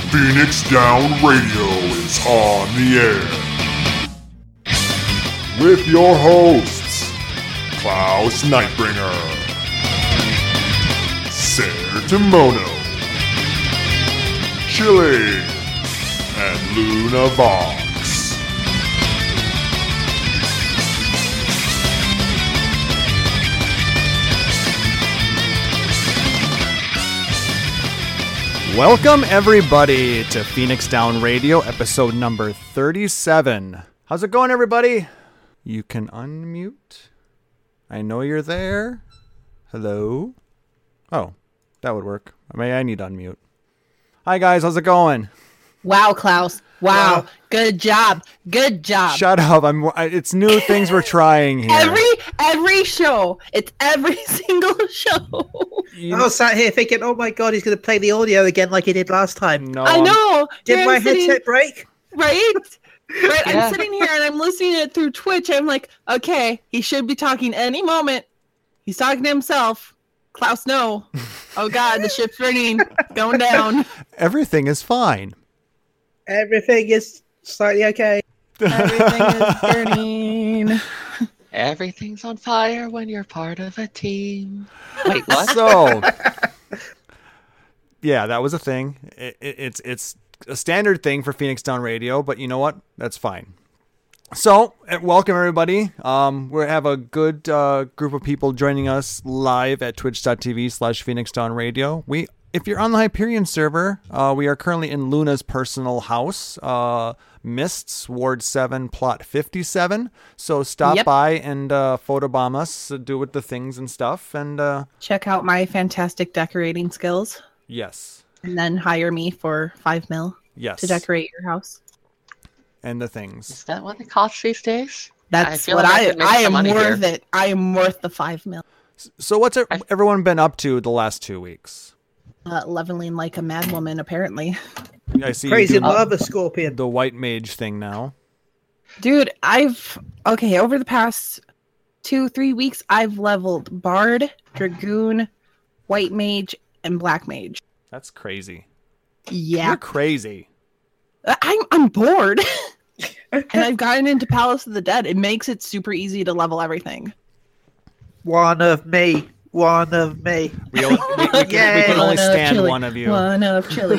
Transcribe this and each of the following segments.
Phoenix Down Radio is on the air. With your hosts, Klaus Nightbringer, Sertimono, Chili, and Luna Vox. Welcome, everybody, to Phoenix Down Radio, episode number 37. How's it going, everybody? You can unmute. I know you're there. Hello? Oh, that would work. I need to unmute. Hi, guys. How's it going? Wow, Klaus. Wow. Good job. Good job. Shut up. It's new things we're trying here. Every show. It's every single show. I was sat here thinking, oh my god, he's going to play the audio again like he did last time. No, I know. Did my headset break? Right? Right. Yeah. I'm sitting here and I'm listening to it through Twitch. I'm like, okay, he should be talking any moment. He's talking to himself. Klaus, no. Oh god, the ship's burning. Going down. Everything is fine. Everything is slightly okay. Everything is burning. Everything's on fire when you're part of a team. Wait, what? So, yeah, that was a thing. It's a standard thing for Phoenix Down Radio, but you know what? That's fine. So, welcome everybody. We have a good group of people joining us live at twitch.tv/Phoenix Down Radio. If you're on the Hyperion server, we are currently in Luna's personal house, Mists, Ward 7, Plot 57. So stop by and photobomb us, do with the things and stuff. And check out my fantastic decorating skills. Yes. And then hire me for $5 mil to decorate your house. And the things. Is that what it costs these days? That's what I am worth it. I am worth the $5 mil. So what's everyone been up to the last 2 weeks? Leveling like a madwoman, apparently. I see Crazy lava scorpion. The white mage thing now. Dude, over the past 2-3 weeks, I've leveled Bard, Dragoon, White Mage, and Black Mage. That's crazy. Yeah. You're crazy. I'm bored. And I've gotten into Palace of the Dead. It makes it super easy to level everything. One of me. We can only stand one of you. One of Chili.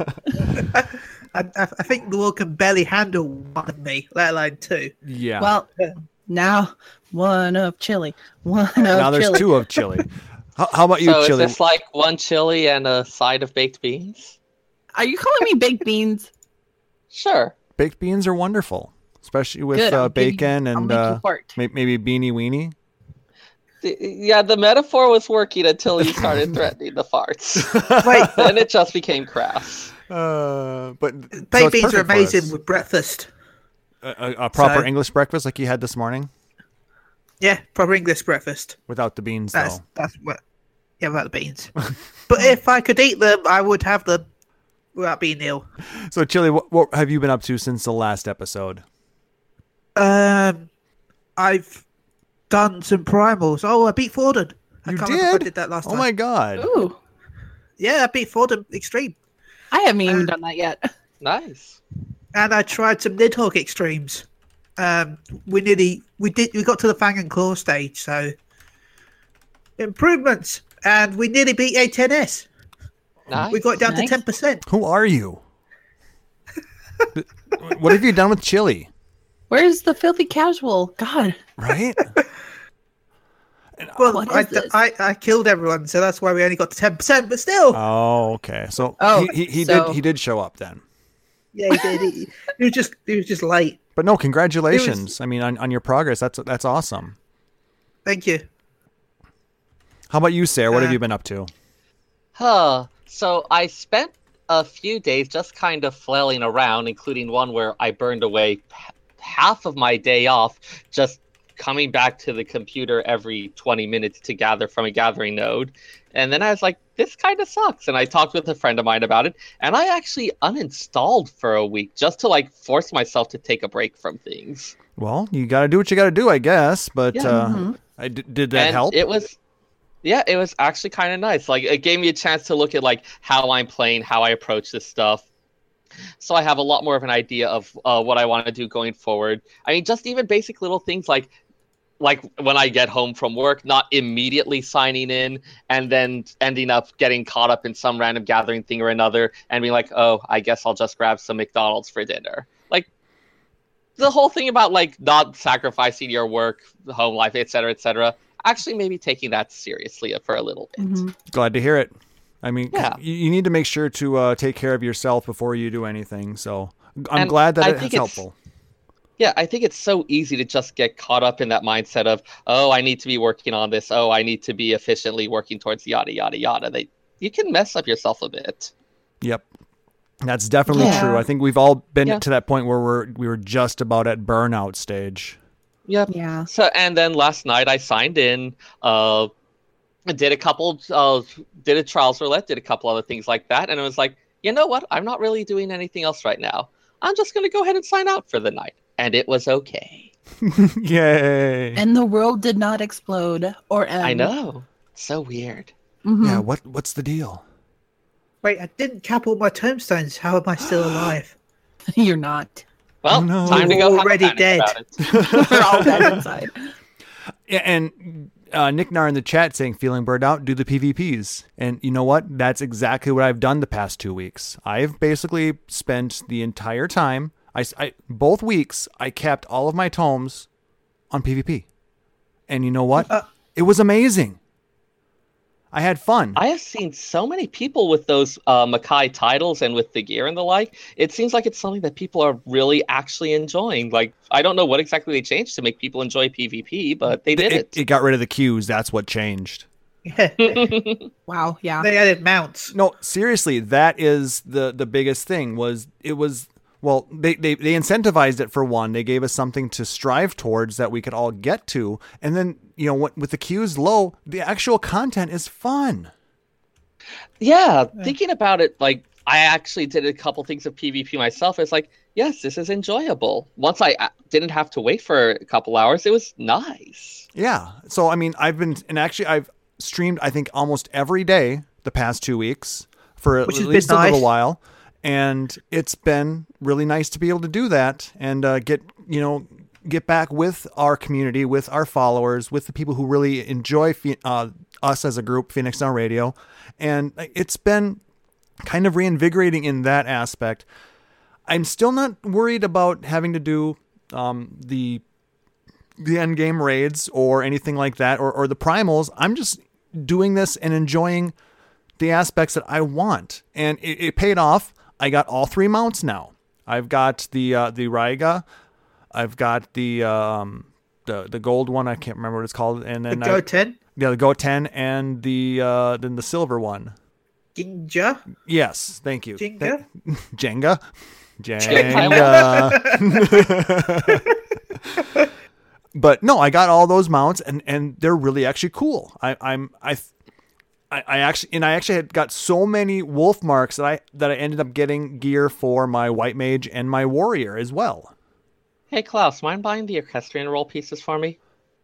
I think the world can barely handle one of me, let alone two. Yeah. Well, now one of Chili. Now there's two of Chili. How about you, so Chili? Is this like one chili and a side of baked beans? Are you calling me baked beans? Sure. Baked beans are wonderful, especially with bacon and maybe beanie weenie. Yeah, the metaphor was working until you started threatening the farts. Wait, then it just became crass. But baked beans are amazing with breakfast. A proper English breakfast like you had this morning? Yeah, proper English breakfast. Without the beans, That's what. Yeah, without the beans. But if I could eat them, I would have them without being ill. So, Chili, what have you been up to since the last episode? I've done some primals. Oh, I beat Forden. You can't did? remember if I did that last time. Oh my god. Ooh. Yeah, I beat Forden Extreme. I haven't even done that yet. Nice. And I tried some Nidhogg Extremes. We got to the Fang and Claw stage, so improvements. And we nearly beat A10S. Nice. We got down to 10%. Who are you? What have you done with Chili? Where's the filthy casual? God. Right? Well, I killed everyone, so that's why we only got to 10%, but still. Oh, okay. So he did show up then. Yeah, he did. He was just late. But no, congratulations. I mean, on your progress. That's awesome. Thank you. How about you, Sarah? What have you been up to? So I spent a few days just kind of flailing around, including one where I burned away half of my day off just coming back to the computer every 20 minutes to gather from a gathering node. And then I was like, this kind of sucks. And I talked with a friend of mine about it. And I actually uninstalled for a week just to like force myself to take a break from things. Well, you got to do what you got to do, I guess. But did that help? It was actually kind of nice. Like, it gave me a chance to look at like how I'm playing, how I approach this stuff. So I have a lot more of an idea of what I want to do going forward. I mean, just even basic little things like when I get home from work, not immediately signing in and then ending up getting caught up in some random gathering thing or another and being like, oh, I guess I'll just grab some McDonald's for dinner. Like, the whole thing about, like, not sacrificing your work, home life, etc., actually maybe taking that seriously for a little bit. Mm-hmm. Glad to hear it. I mean, Yeah. you need to make sure to take care of yourself before you do anything. So I'm And glad that I it's think it's- helpful. Yeah, I think it's so easy to just get caught up in that mindset of, oh, I need to be working on this. Oh, I need to be efficiently working towards yada, yada, yada. You can mess up yourself a bit. Yep. That's definitely Yeah. true. I think we've all been Yeah. to that point where we were just about at burnout stage. Yep. Yeah. So, and then last night I signed in, did a couple, did a trials roulette, did a couple other things like that. And it was like, you know what? I'm not really doing anything else right now. I'm just going to go ahead and sign out for the night. And it was okay. Yay. And the world did not explode or end. I know. So weird. Mhm. Yeah, what's the deal? Wait, I didn't cap all my tombstones. How am I still alive? You're not. Well, Oh, no. time to go have a Already panic dead. about it. We're all dead inside. Yeah, and Nick Nar in the chat saying feeling burned out, do the PvPs. And you know what? That's exactly what I've done the past 2 weeks. I've basically spent the entire time, both weeks, I capped all of my tomes on PvP. And you know what? It was amazing. I had fun. I have seen so many people with those Makai titles and with the gear and the like. It seems like it's something that people are really actually enjoying. Like, I don't know what exactly they changed to make people enjoy PvP, but they did it. It got rid of the queues. That's what changed. Yeah, Wow. Yeah. they added mounts. No, seriously, that is the biggest thing. Well, they incentivized it for one. They gave us something to strive towards that we could all get to. And then, with the queues low, the actual content is fun. Yeah, thinking about it, like, I actually did a couple things of PvP myself. It's like, yes, this is enjoyable. Once I didn't have to wait for a couple hours, it was nice. Yeah. So, I mean, I've streamed, I think, almost every day the past 2 weeks for Which at has been least a little nice. while. And it's been really nice to be able to do that and get back with our community, with our followers, with the people who really enjoy us as a group, Phoenix Down Radio. And it's been kind of reinvigorating in that aspect. I'm still not worried about having to do the end game raids or anything like that, or the primals. I'm just doing this and enjoying the aspects that I want. And it paid off. I got all 3 mounts now. I've got the Raiga, I've got the gold one. I can't remember what it's called, and The then Goten, the Goten, and then the silver one. Ginja, Yes, thank you. Jenga. Jenga. But no, I got all those mounts, and they're really actually cool. I actually had got so many wolf marks that I ended up getting gear for my white mage and my warrior as well. Hey, Klaus, mind buying the equestrian roll pieces for me?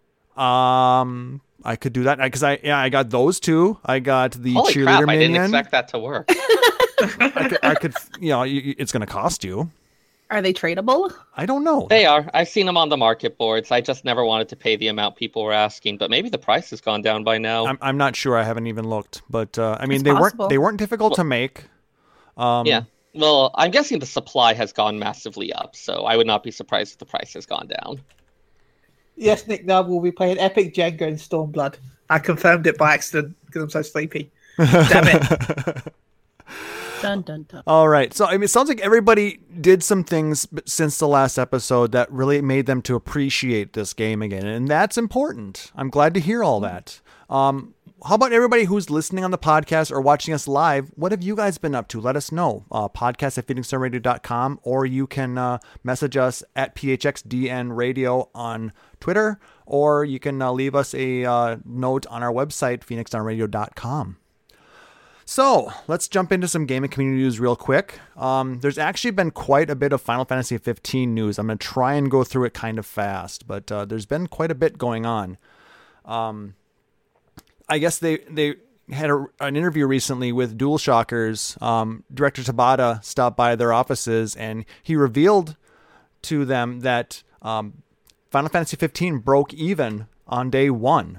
I could do that because I got those two. I got the Holy cheerleader crap, I minion. didn't expect that to work. I could it's going to cost you. Are they tradable? I don't know. They are. I've seen them on the market boards. I just never wanted to pay the amount people were asking, but maybe the price has gone down by now. I'm not sure. I haven't even looked, but I mean It's they possible. weren't difficult to make. Yeah. Well, I'm guessing the supply has gone massively up, so I would not be surprised if the price has gone down. Yes, Nick Nub will be playing Epic Jenga in Stormblood. I confirmed it by accident because I'm so sleepy. Damn it. Dun dun dun. All right. So, I mean, it sounds like everybody did some things since the last episode that really made them to appreciate this game again. And that's important. I'm glad to hear all that. How about everybody who's listening on the podcast or watching us live? What have you guys been up to? Let us know. Podcast@phoenixstarradio.com, or you can message us at PHXDN Radio on Twitter, or you can leave us a note on our website, phoenixdownradio.com. So let's jump into some gaming community news real quick. There's actually been quite a bit of Final Fantasy 15 news. I'm going to try and go through it kind of fast, but there's been quite a bit going on. I guess they had an interview recently with DualShockers. Director Tabata stopped by their offices, and he revealed to them that Final Fantasy 15 broke even on day one.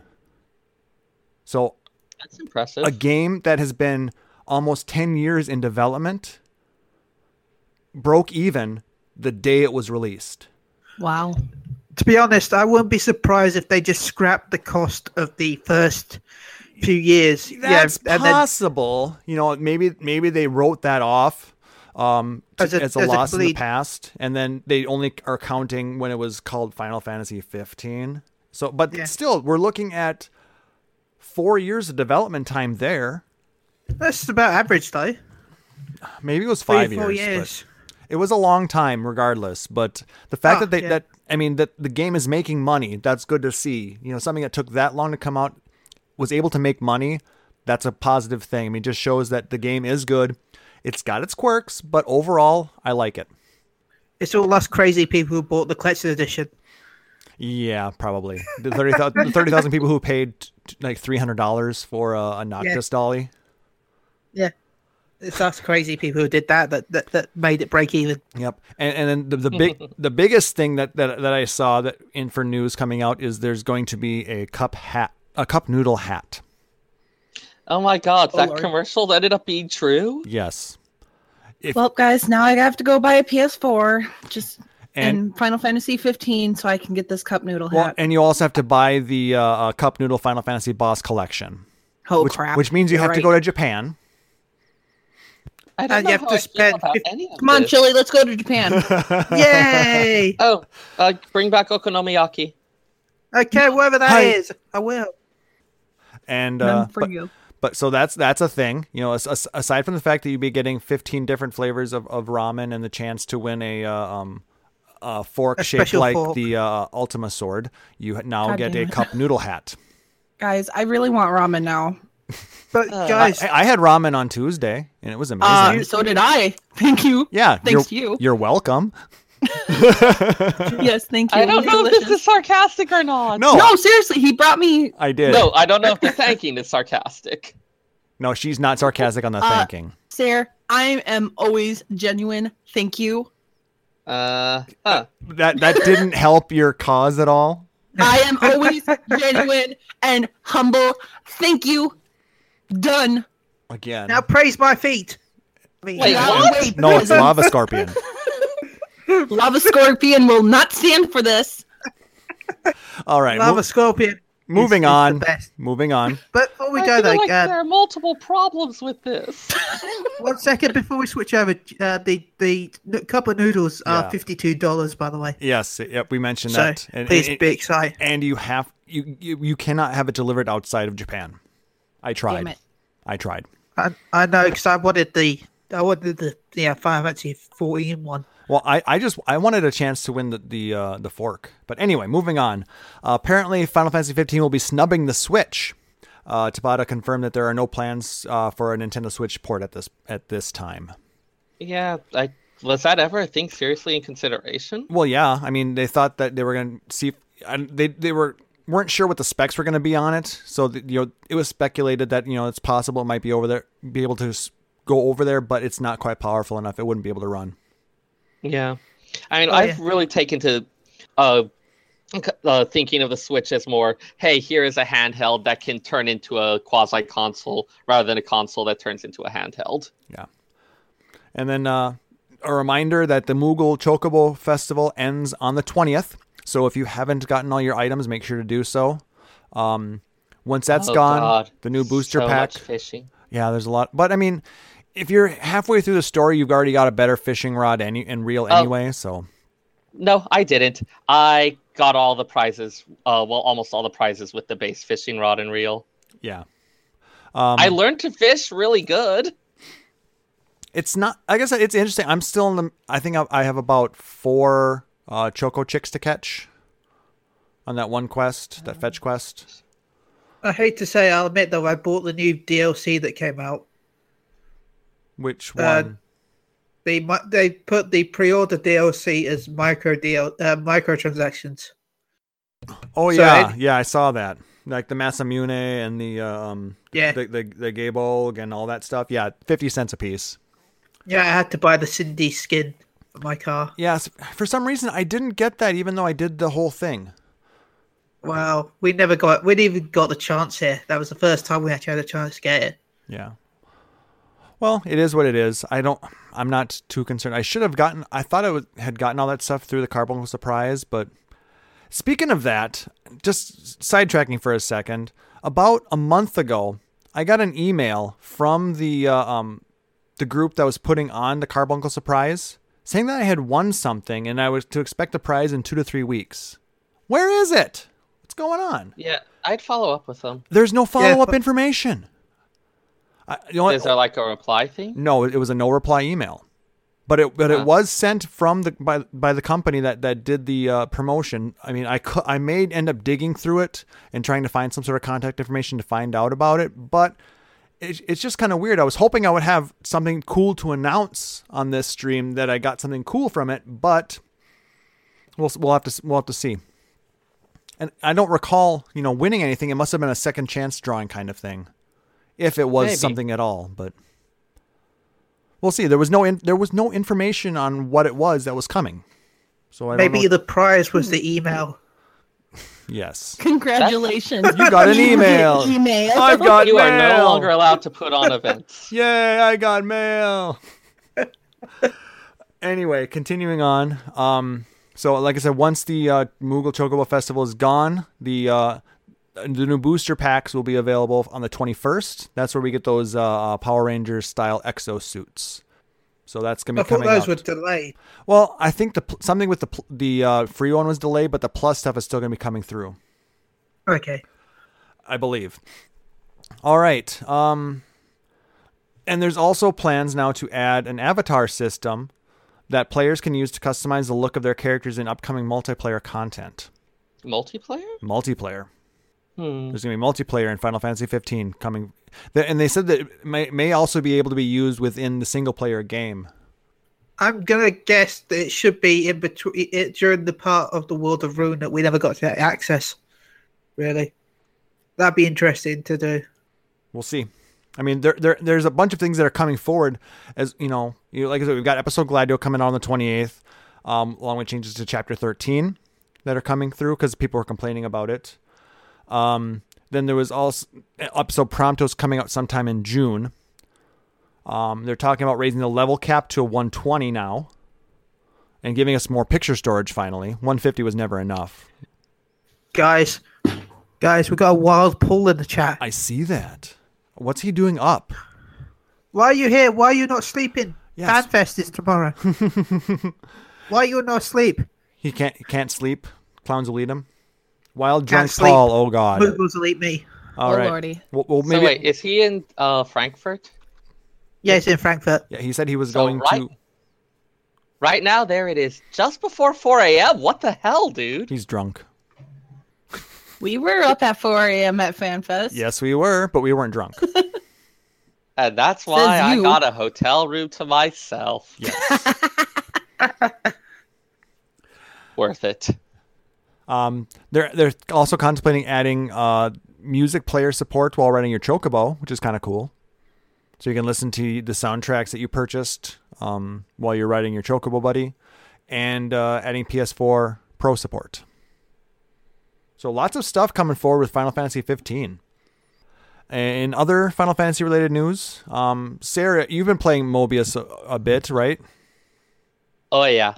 So That's impressive. a game that has been almost 10 years in development broke even the day it was released. Wow. To be honest, I wouldn't be surprised if they just scrapped the cost of the first few years. That's and possible. Maybe they wrote that off as a loss in the past, and then they only are counting when it was called Final Fantasy 15. So, but still, we're looking at 4 years of development time there. That's about average, though. Maybe it was 5 3 or 4 years. years. But it was a long time, regardless. But the fact that that the game is making money, that's good to see. Something that took that long to come out was able to make money. That's a positive thing. I mean, it just shows that the game is good. It's got its quirks, but overall, I like it. It's all us crazy people who bought the collector's edition. Yeah, probably. The 30,000 people who paid like $300 for a Noctis dolly. Yeah. It's us crazy people who did that made it break even. Yep. And then the biggest thing that I saw that for news coming out is there's going to be a cup noodle hat. Oh my god, that Lord. commercial ended up being true? Yes. Well, guys, now I have to go buy a PS4 and Final Fantasy 15 so I can get this cup noodle Well, hat. and you also have to buy the cup noodle Final Fantasy boss collection. Oh, crap. Which means you have to go to Japan. I don't know you have how to I feel spend about 50 any of Come on, this. Chili, let's go to Japan. Yay! Oh, bring back Okonomiyaki. Okay, whatever that is, I will. And None for you. But so that's a thing. Aside from the fact that you'd be getting 15 different flavors of ramen and the chance to win a fork shaped special like fork. the Ultima sword, you now God get damn a it. cup noodle hat. Guys, I really want ramen now. But guys, I had ramen on Tuesday, and it was amazing. So did I. Thank you. Yeah, Thanks to you. You're welcome. Yes, thank you. I don't know if this Delicious. is sarcastic or not. No, seriously, he brought me. I did. No, I don't know if the thanking is sarcastic. No, she's not sarcastic on the thanking. Sarah, I am always genuine. Thank you. That didn't help your cause at all. I am always genuine and humble. Thank you. Done. Again. now praise my feet. Wait, Yeah, what? wait, No, it's Lava Scorpion. Lava Scorpion will not stand for this. All right. Lava Scorpion. Moving is on. the best. Moving on. But before we I go, feel though, like there are multiple problems with this. 1 second before we switch over, the cup of noodles are Yeah. $52, by the way. Yes. Yep. We mentioned So that. please be excited. And you cannot have it delivered outside of Japan. I tried. Damn it. I tried. I know because I wanted the Final Fantasy 14 one. Well, I wanted a chance to win the fork. But anyway, moving on. Apparently, Final Fantasy 15 will be snubbing the Switch. Tabata confirmed that there are no plans for a Nintendo Switch port at this time. Yeah, was that ever a thing seriously in consideration? Well, yeah. I mean, they thought that they were going to see. They weren't sure what the specs were going to be on it. So it was speculated that it's possible it might be able to go over there, but it's not quite powerful enough. It wouldn't be able to run. Yeah. I mean, I've really taken to thinking of the Switch as more, hey, here is a handheld that can turn into a quasi-console rather than a console that turns into a handheld. Yeah. And then a reminder that the Moogle Chocobo Festival ends on the 20th. So if you haven't gotten all your items, make sure to do so. Once that's gone, God. the new booster So pack. much fishing. Yeah, there's a lot. But I mean, if you're halfway through the story, you've already got a better fishing rod and reel anyway. So No, I didn't. I got all the prizes, almost all the prizes with the base fishing rod and reel. yeah. I learned to fish really good. It's not, like I said, it's interesting. I'm still I think I have about 4 Choco Chicks to catch on that one quest, that fetch quest. I hate to say, I'll admit though, I bought the new DLC that came out. Which one? They put the pre-order DLC as microtransactions. Oh so yeah, yeah, I saw that. like the Masamune and the Yeah. the Gabolg and all that stuff. Yeah, 50 cents a piece. Yeah, I had to buy the Cindy skin for my car. Yes, for some reason I didn't get that, even though I did the whole thing. Well, we didn't even got the chance here. That was the first time we actually had a chance to get it. Yeah. Well, it is what it is. I'm not too concerned. I thought I had gotten all that stuff through the Carbuncle Surprise, but speaking of that, just sidetracking for a second, about a month ago, I got an email from the group that was putting on the Carbuncle Surprise saying that I had won something and I was to expect a prize in 2 to 3 weeks. Where is it? What's going on? Yeah, I'd follow up with them. There's no follow-up information. You know what? Is there like a reply thing? No, it was a no reply email, but it was sent from by the company that did the promotion. I mean, I may end up digging through it and trying to find some sort of contact information to find out about it, but it's just kind of weird. I was hoping I would have something cool to announce on this stream, that I got something cool from it, but we'll have to see. And I don't recall winning anything. It must have been a second chance drawing kind of thing. If it was Maybe. something at all, but we'll see. There was no information on what it was that was coming, so I don't Maybe know. the prize was the email. Yes, Congratulations. you got an email. Email. I've got You mail. are no longer allowed to put on events. Yay! I got mail. Anyway, continuing on. So like I said, once the Moogle Chocobo Festival is gone, the new booster packs will be available on the 21st. That's where we get those Power Rangers style exosuits. So that's gonna I be thought coming those out. were delayed. Well, I think something with the free one was delayed, but the plus stuff is still gonna be coming through, Okay. I believe. All right. And there's also plans now to add an avatar system that players can use to customize the look of their characters in upcoming multiplayer content. Multiplayer? There's going to be multiplayer in Final Fantasy 15 coming. And they said that it may also be able to be used within the single player game. I'm gonna guess that it should be in between during the part of the World of Ruin that we never got to access. Really, that'd be interesting to do. We'll see. I mean, there's a bunch of things that are coming forward. As like I said, we've got Episode Gladio coming out on the 28th, along with changes to Chapter 13 that are coming through because people were complaining about it. Then there was also Episode Promptos coming out sometime in June. They're talking about raising the level cap to 120 now and giving us more picture storage finally. 150 was never enough. Guys, we got a wild pull in the chat. I see that. What's he doing up? Why are you here? Why are you not sleeping? Yes. FanFest is tomorrow. Why are you not asleep? He can't sleep. Clowns will eat him. Wild Can't drunk sleep. Paul. Oh God. Moogles will eat me. All Oh, right. lordy. Well, So maybe. wait, is he in Frankfurt? Yeah, it's in Frankfurt. Yeah, he said he was So going to. Right now, there it is, just before 4 a.m. What the hell, dude? He's drunk. We were up at 4 a.m. at FanFest. Yes, we were, but we weren't drunk. And that's why I you. got a hotel room to myself. Yes. Worth it. They're also contemplating adding music player support while riding your Chocobo, which is kind of cool. So you can listen to the soundtracks that you purchased while you're riding your Chocobo buddy, and adding PS4 Pro support. So lots of stuff coming forward with Final Fantasy 15. In other Final Fantasy related news, Sarah, you've been playing Mobius a bit, right? Oh yeah.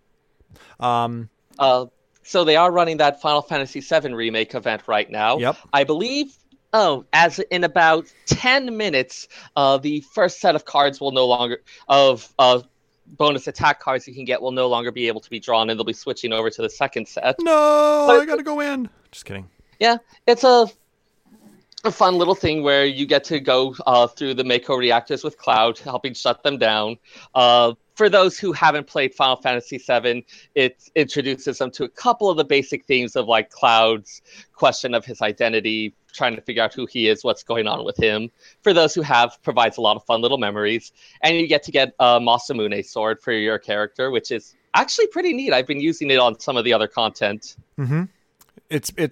So they are running that Final Fantasy VII remake event right now. Yep. I believe. Oh, as in about 10 minutes, the first set of cards will no longer bonus attack cards you can get will no longer be able to be drawn, and they'll be switching over to the second set. No, But- I gotta go in. Just kidding. Yeah, it's a fun little thing where you get to go through the Mako reactors with Cloud, helping shut them down. For those who haven't played Final Fantasy VII, it introduces them to a couple of the basic themes of like Cloud's question of his identity, trying to figure out who he is, what's going on with him. For those who have, provides a lot of fun little memories. And you get to get a Masamune sword for your character, which is actually pretty neat. I've been using it on some of the other content. Mm-hmm. It's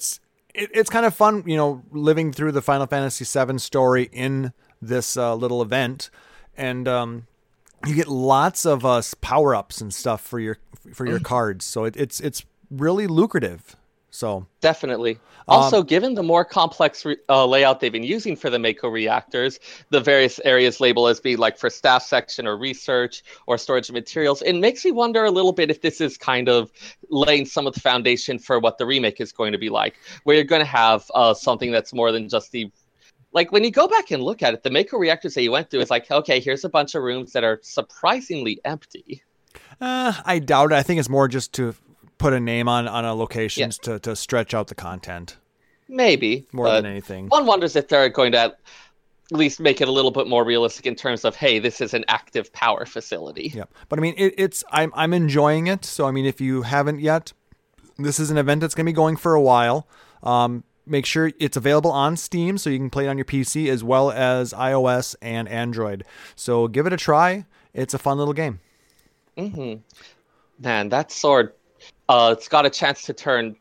it's kind of fun, living through the Final Fantasy VII story in this little event, and you get lots of power ups and stuff for your cards. So it's really lucrative. So Definitely. Also, given the more complex layout they've been using for the Mako reactors, the various areas labeled as being like for staff section or research or storage of materials, it makes me wonder a little bit if this is kind of laying some of the foundation for what the remake is going to be like, where you're going to have something that's more than just the... Like, when you go back and look at it, the Mako reactors that you went through, it's like, okay, here's a bunch of rooms that are surprisingly empty. I doubt it. I think it's more just to put a name on a locations to stretch out the content. Maybe. More than anything. One wonders if they're going to at least make it a little bit more realistic in terms of, hey, this is an active power facility. Yeah. But I mean, I'm enjoying it. So, I mean, if you haven't yet, this is an event that's going to be going for a while. Make sure it's available on Steam so you can play it on your PC as well as iOS and Android. So give it a try. It's a fun little game. Mm-hmm. Man, that sword, it's got a chance to turn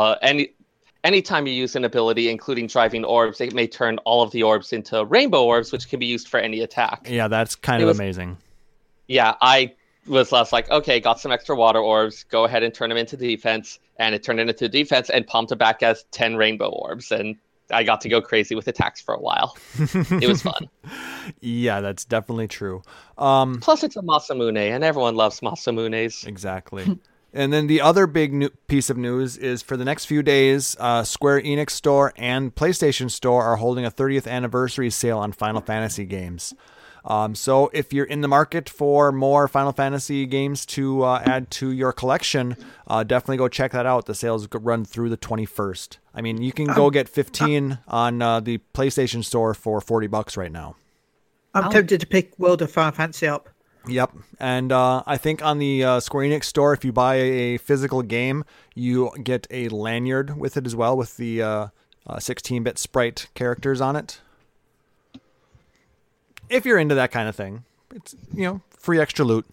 anytime you use an ability, including driving orbs, it may turn all of the orbs into rainbow orbs, which can be used for any attack. Yeah, that's kind of amazing. Yeah, I was less like, okay, got some extra water orbs, go ahead and turn them into defense, and it turned it into defense and pumped it back as 10 rainbow orbs, and I got to go crazy with attacks for a while. It was fun. Yeah, that's definitely true. Plus, it's a Masamune, and everyone loves Masamunes. Exactly. And then the other big piece of news is for the next few days, Square Enix Store and PlayStation Store are holding a 30th anniversary sale on Final Fantasy games. So if you're in the market for more Final Fantasy games to add to your collection, definitely go check that out. The sales run through the 21st. I mean, you can go get 15 on the PlayStation Store for $40 right now. I'm tempted to pick World of Final Fantasy up. Yep. And I think on the Square Enix Store, if you buy a physical game, you get a lanyard with it as well with the 16-bit sprite characters on it. If you're into that kind of thing, it's, free extra loot.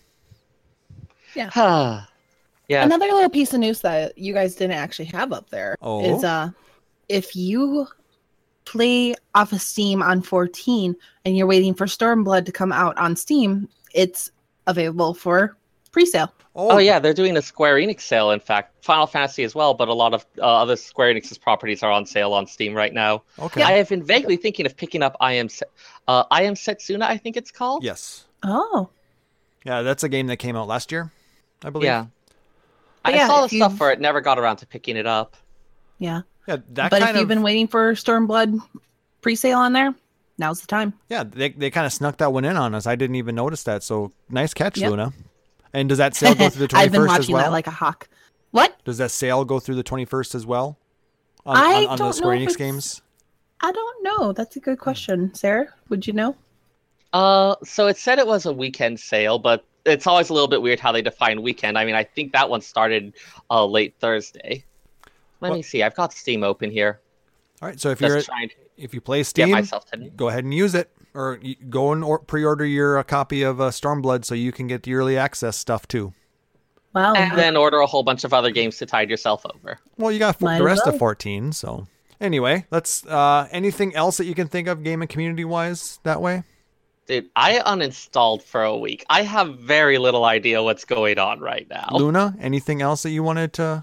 Yeah. Yeah. Another little piece of news that you guys didn't actually have up there is if you play off of Steam on 14 and you're waiting for Stormblood to come out on Steam, it's available for pre-sale. Oh, yeah, they're doing a Square Enix sale, in fact. Final Fantasy as well, but a lot of other Square Enix's properties are on sale on Steam right now. Okay. I have been vaguely thinking of picking up I Am Setsuna, I think it's called. Yes. Oh. Yeah, that's a game that came out last year, I believe. Yeah. But I saw the stuff for it, never got around to picking it up. Yeah. Yeah, but if you've been waiting for Stormblood pre-sale on there, now's the time. Yeah, they kind of snuck that one in on us. I didn't even notice that. So nice catch, Luna. And does that sale go through the 21st I've been as watching well? that like a hawk. What? Does that sale go through the 21st as well? I On don't the Square know Enix games? I don't know. That's a good question. Sarah, would you know? So it said it was a weekend sale, but it's always a little bit weird how they define weekend. I mean, I think that one started late Thursday. Let me see. I've got Steam open here. All right, so if you play Get Steam, myself to... go ahead and use it. Or go and pre-order your copy of Stormblood so you can get the early access stuff too. Wow. And then order a whole bunch of other games to tide yourself over. Well, you got Might the as rest well. of 14, so... Anyway, let's... anything else that you can think of game and community-wise that way? Dude, I uninstalled for a week. I have very little idea what's going on right now. Luna, anything else that you wanted to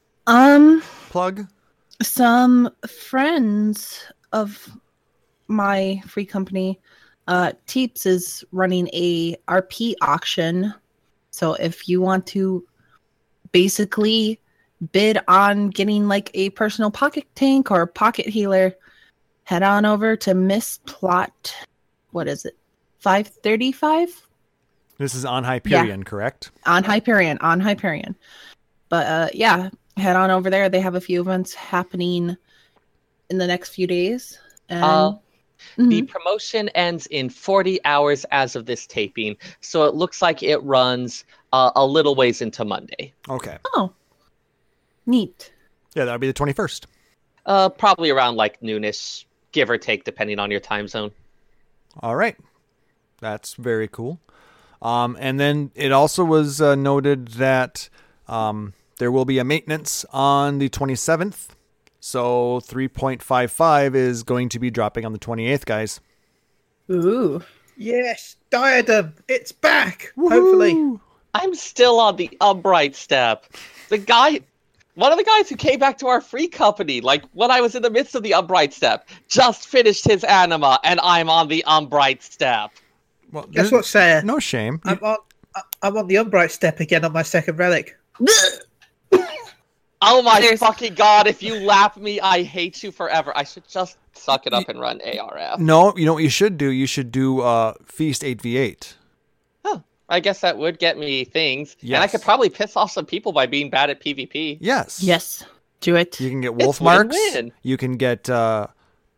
plug? Some friends of my free company, Teeps, is running a RP auction. So if you want to basically bid on getting like a personal pocket tank or pocket healer, head on over to Miss Plot. What is it? 535? This is on Hyperion, correct? On Hyperion. But yeah, head on over there. They have a few events happening in the next few days. And the promotion ends in 40 hours as of this taping, so it looks like it runs a little ways into Monday. Okay. Oh, neat. Yeah, that would be the 21st. Probably around like noonish, give or take, depending on your time zone. All right. That's very cool. And then it also was noted that there will be a maintenance on the 27th. So 3.55 is going to be dropping on the 28th, guys. Ooh. Yes, Diadem, it's back. Hopefully. Woohoo! I'm still on the Umbright step. One of the guys who came back to our free company, like when I was in the midst of the Umbright step, just finished his anima, and I'm on the Umbright step. Well, Guess there's what, Sarah? no shame. I'm on the Umbright step again on my second relic. Oh my There's- fucking god, if you lap me, I hate you forever. I should just suck it up and run ARF. No, you know what you should do? You should do Feast 8v8. Huh. I guess that would get me things. And I Yes. could probably piss off some people by being bad at PvP. Yes. Yes. Do it. You can get wolf It's marks. win-win. You can get not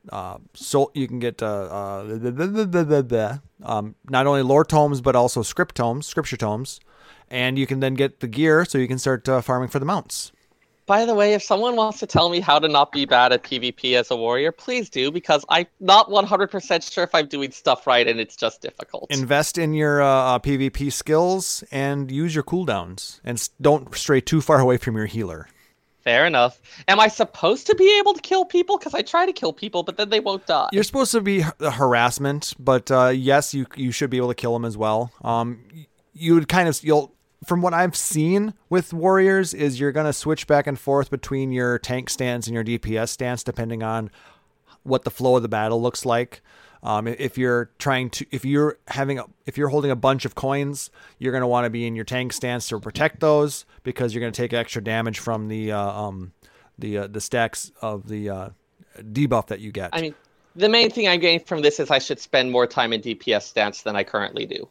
only lore tomes but also scripture tomes, and you can then get the gear so you can start farming for the mounts. By the way, if someone wants to tell me how to not be bad at PvP as a warrior, please do, because I'm not 100% sure if I'm doing stuff right and it's just difficult. Invest in your PvP skills and use your cooldowns, and don't stray too far away from your healer. Fair enough. Am I supposed to be able to kill people? Because I try to kill people, but then they won't die. You're supposed to be harassment, but yes, you should be able to kill them as well. You would you'll. From what I've seen with warriors is you're going to switch back and forth between your tank stance and your DPS stance depending on what the flow of the battle looks like. If you're holding a bunch of coins, you're going to want to be in your tank stance to protect those because you're going to take extra damage from the stacks of the debuff that you get. I mean, the main thing I'm getting from this is I should spend more time in DPS stance than I currently do.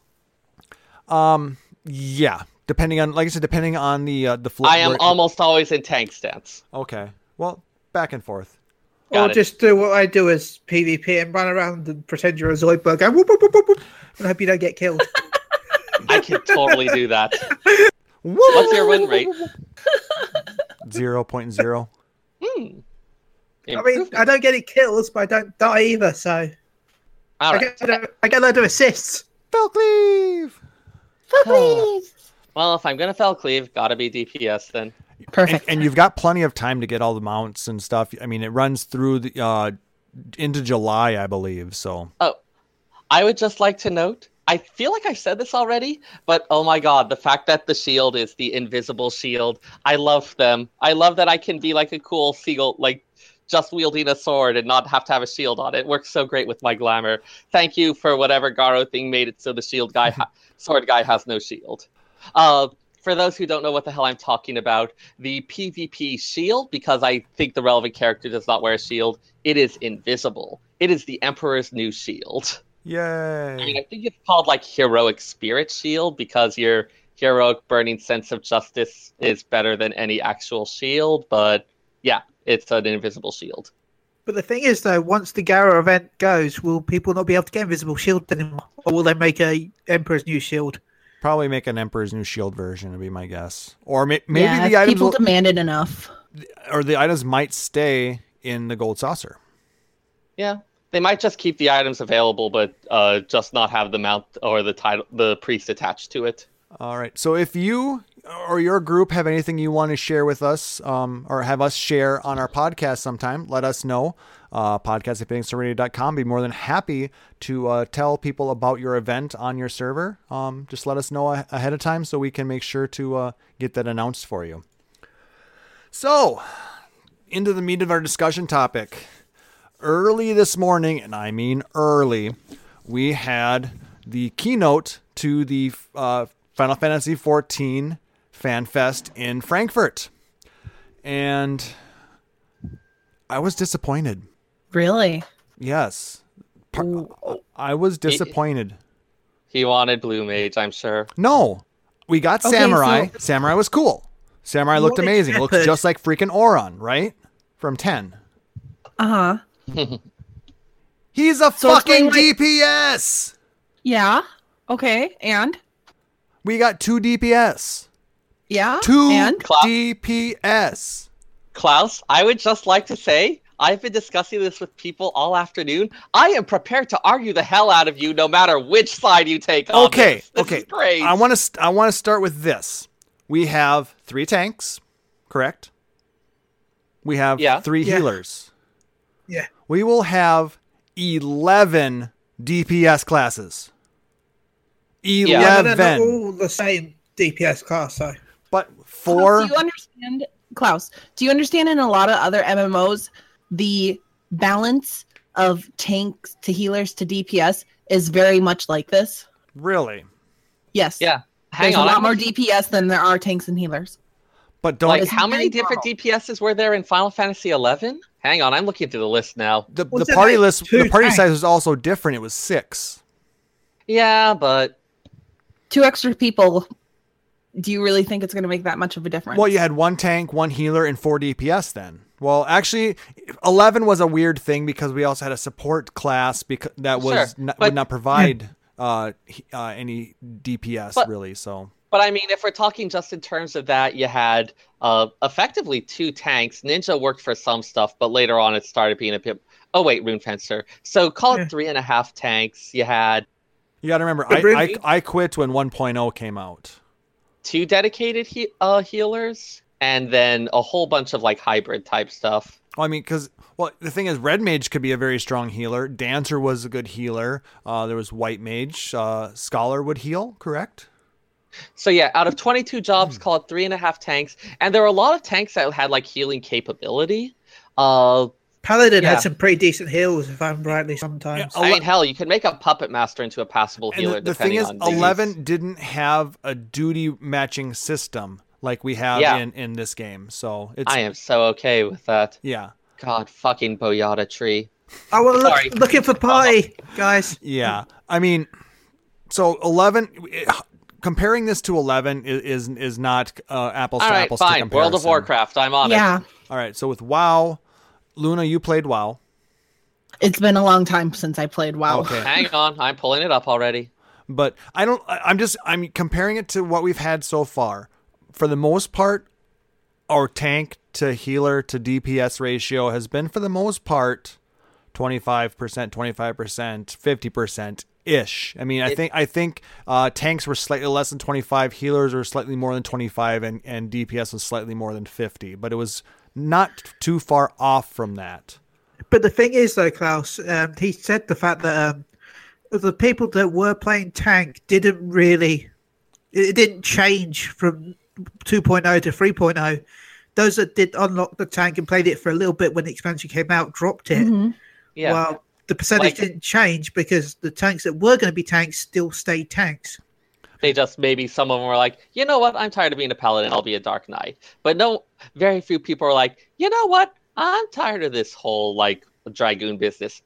Yeah. Depending on the flow. I am almost always in tank stance. Okay. Well, back and forth. Got Or it. just do what I do as PvP and run around and pretend you're a Zoidberg and whoop, whoop, whoop, whoop, whoop, and hope you don't get killed. I can totally do that. What's your win rate? 0.0. I mean, I don't get any kills, but I don't die either, so All I right. get a load of assists. Felcleave! Well, if I'm gonna fell cleave, gotta be DPS then. Perfect. And you've got plenty of time to get all the mounts and stuff. I mean, it runs through the into July, I believe. So I would just like to note, I feel like I said this already, but oh my god, the fact that the shield is the invisible shield. I love them. I love that I can be like a cool seagull, like just wielding a sword and not have to have a shield on it. It works so great with my glamour. Thank you for whatever Garo thing made it so the shield guy, sword guy has no shield. For those who don't know what the hell I'm talking about, the PvP shield, because I think the relevant character does not wear a shield, it is invisible. It is the Emperor's new shield. yay! I mean, I think it's called like Heroic Spirit Shield because your heroic burning sense of justice is better than any actual shield, but yeah, it's an invisible shield. But the thing is, though, once the Gara event goes, will people not be able to get invisible shield anymore, or will they make a Emperor's new shield? Probably make an Emperor's New Shield version would be my guess. Or maybe yeah, the if items people demand it enough. or the items might stay in the gold saucer. Yeah, they might just keep the items available, but just not have the mount or the title, the priest attached to it. All right. So if you or your group have anything you want to share with us, or have us share on our podcast sometime, let us know. Podcast@phoenixradio.com. Be more than happy to tell people about your event on your server. Just let us know ahead of time so we can make sure to get that announced for you. So, into the meat of our discussion topic. Early this morning, and I mean early, we had the keynote to the Final Fantasy XIV Fan Fest in Frankfurt. And I was disappointed. Really? Yes. I was disappointed. He wanted Blue Mage, I'm sure. No. We got Okay, Samurai. Samurai was cool. Samurai looked What amazing. Looks happened? just like freaking Auron, right? From 10. Uh-huh. He's a So fucking explain DPS. Yeah. Okay. And? We got 2 DPS. Yeah. 2 And? DPS. Klaus, I would just like to say, I've been discussing this with people all afternoon. I am prepared to argue the hell out of you no matter which side you take on Okay, this. This okay. is great. I want to start with this. We have 3 tanks, correct? we have Yeah. 3 Yeah. healers. Yeah. We will have 11 DPS classes. 11. Yeah, but they're not all the same DPS class, though. But Klaus, 4. do you understand, Klaus? Do you understand in a lot of other MMOs the balance of tanks to healers to DPS is very much like this? Really? Yes. Yeah. Hang There's on. a lot I'm more looking- DPS than there are tanks and healers. But don't Like, It's how many very different normal. DPSs were there in Final Fantasy 11? Hang on, I'm looking through the list now. the Was it party like list, 2 the party tanks? size was also different. It was 6. Yeah, but 2 extra people. Do you really think it's going to make that much of a difference? Well, you had 1 tank, 1 healer, and 4 DPS then. Well, actually, 11 was a weird thing because we also had a support class that was Sure, but- would not provide any DPS But- really. So But I mean, if we're talking just in terms of that, you had effectively 2 tanks. Ninja worked for some stuff, but later on it started being a bit. Oh wait, Rune Fencer. So call it Yeah. 3.5 tanks. You had you got to remember, But I quit when 1.0 came out. 2 dedicated healers, and then a whole bunch of like hybrid type stuff. Well, I mean, because the thing is, Red Mage could be a very strong healer. Dancer was a good healer. There was White Mage. Scholar would heal, correct? So yeah, out of 22 jobs, call it 3.5 tanks, and there were a lot of tanks that had like healing capability. Paladin Yeah. had some pretty decent heals, if I'm rightly, sometimes. Yeah, I mean, hell, you can make a puppet master into a passable And healer. the thing depending is, on needs. 11 didn't have a duty matching system like we have Yeah. in this game. So it's I am so okay with that. yeah. God, fucking Boyata tree. Oh, well, Sorry. looking for party, guys. Yeah, I mean, so 11. Comparing this to 11 is not apples All to right, apples. To fine. World of comparison. Warcraft. I'm on it. Yeah. All right, so with WoW, Luna, you played WoW. It's been a long time since I played WoW. Okay, Hang on, I'm pulling it up already. but I'm comparing it to what we've had so far. For the most part, our tank to healer to DPS ratio has been, for the most part, 25%, 25%, 50% ish. I mean, I think tanks were slightly less than 25, healers were slightly more than 25, and DPS was slightly more than 50. But it was not too far off from that. But the thing is, though, Klaus, he said the fact that the people that were playing tank didn't really, it didn't change from 2.0 to 3.0. Those that did unlock the tank and played it for a little bit when the expansion came out dropped it. Mhm. Yeah. Well, the percentage Like- didn't change because the tanks that were going to be tanks still stayed tanks. They just, maybe some of them were like, you know what, I'm tired of being a paladin, I'll be a dark knight. But no, very few people are like, you know what, I'm tired of this whole like dragoon business.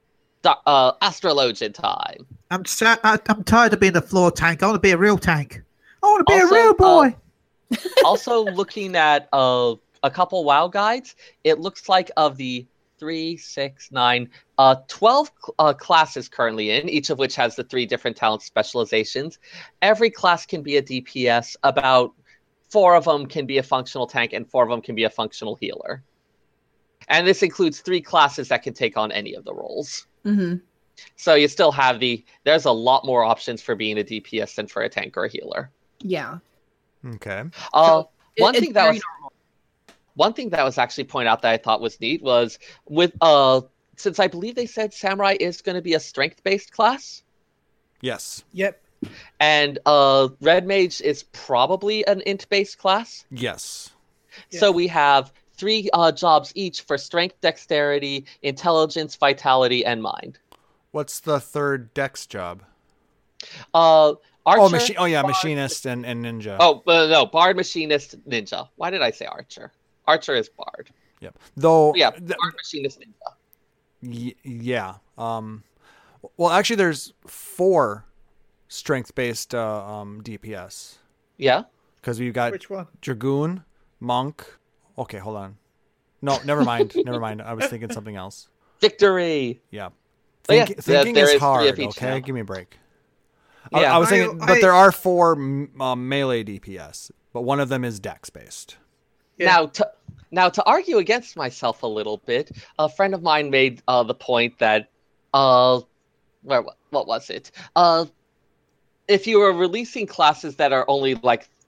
Astrologian time. I'm tired of being a floor tank. I want to be a real tank. I want to be Also, a real boy. Also, looking at a couple WoW guides, it looks like of the 3, 6, 9, 12 classes currently in, each of which has the 3 different talent specializations. Every class can be a DPS. About 4 of them can be a functional tank, and 4 of them can be a functional healer. And this includes 3 classes that can take on any of the roles. Mhm. So you still have there's a lot more options for being a DPS than for a tank or a healer. Yeah. Okay. One It's thing that very was One thing that was actually pointed out that I thought was neat was with since I believe they said Samurai is going to be a strength-based class, Yes. Yep. and Red Mage is probably an int-based class. Yes. So we have 3 jobs each for strength, dexterity, intelligence, vitality, and mind. What's the third Dex job? Archer. Bard, machinist and ninja. No, Bard, Machinist, Ninja. Why did I say Archer? Archer is Bard. Yep. Though. Yeah, Bard, Machinist, Ninja. Yeah. Well, actually, there's 4 strength-based DPS Yeah. because we've got Which one? Dragoon, Monk. Okay, hold on. No, never mind. Never mind. I was thinking something else. Victory. Yeah. But yeah, Thinking there is is 3 hard. of each Okay, now. give me a break. Yeah. I was thinking, but I- there are 4 melee DPS, but one of them is Dex-based. Yeah. Now to argue against myself a little bit, a friend of mine made the point that what was it? If you were releasing classes that are only like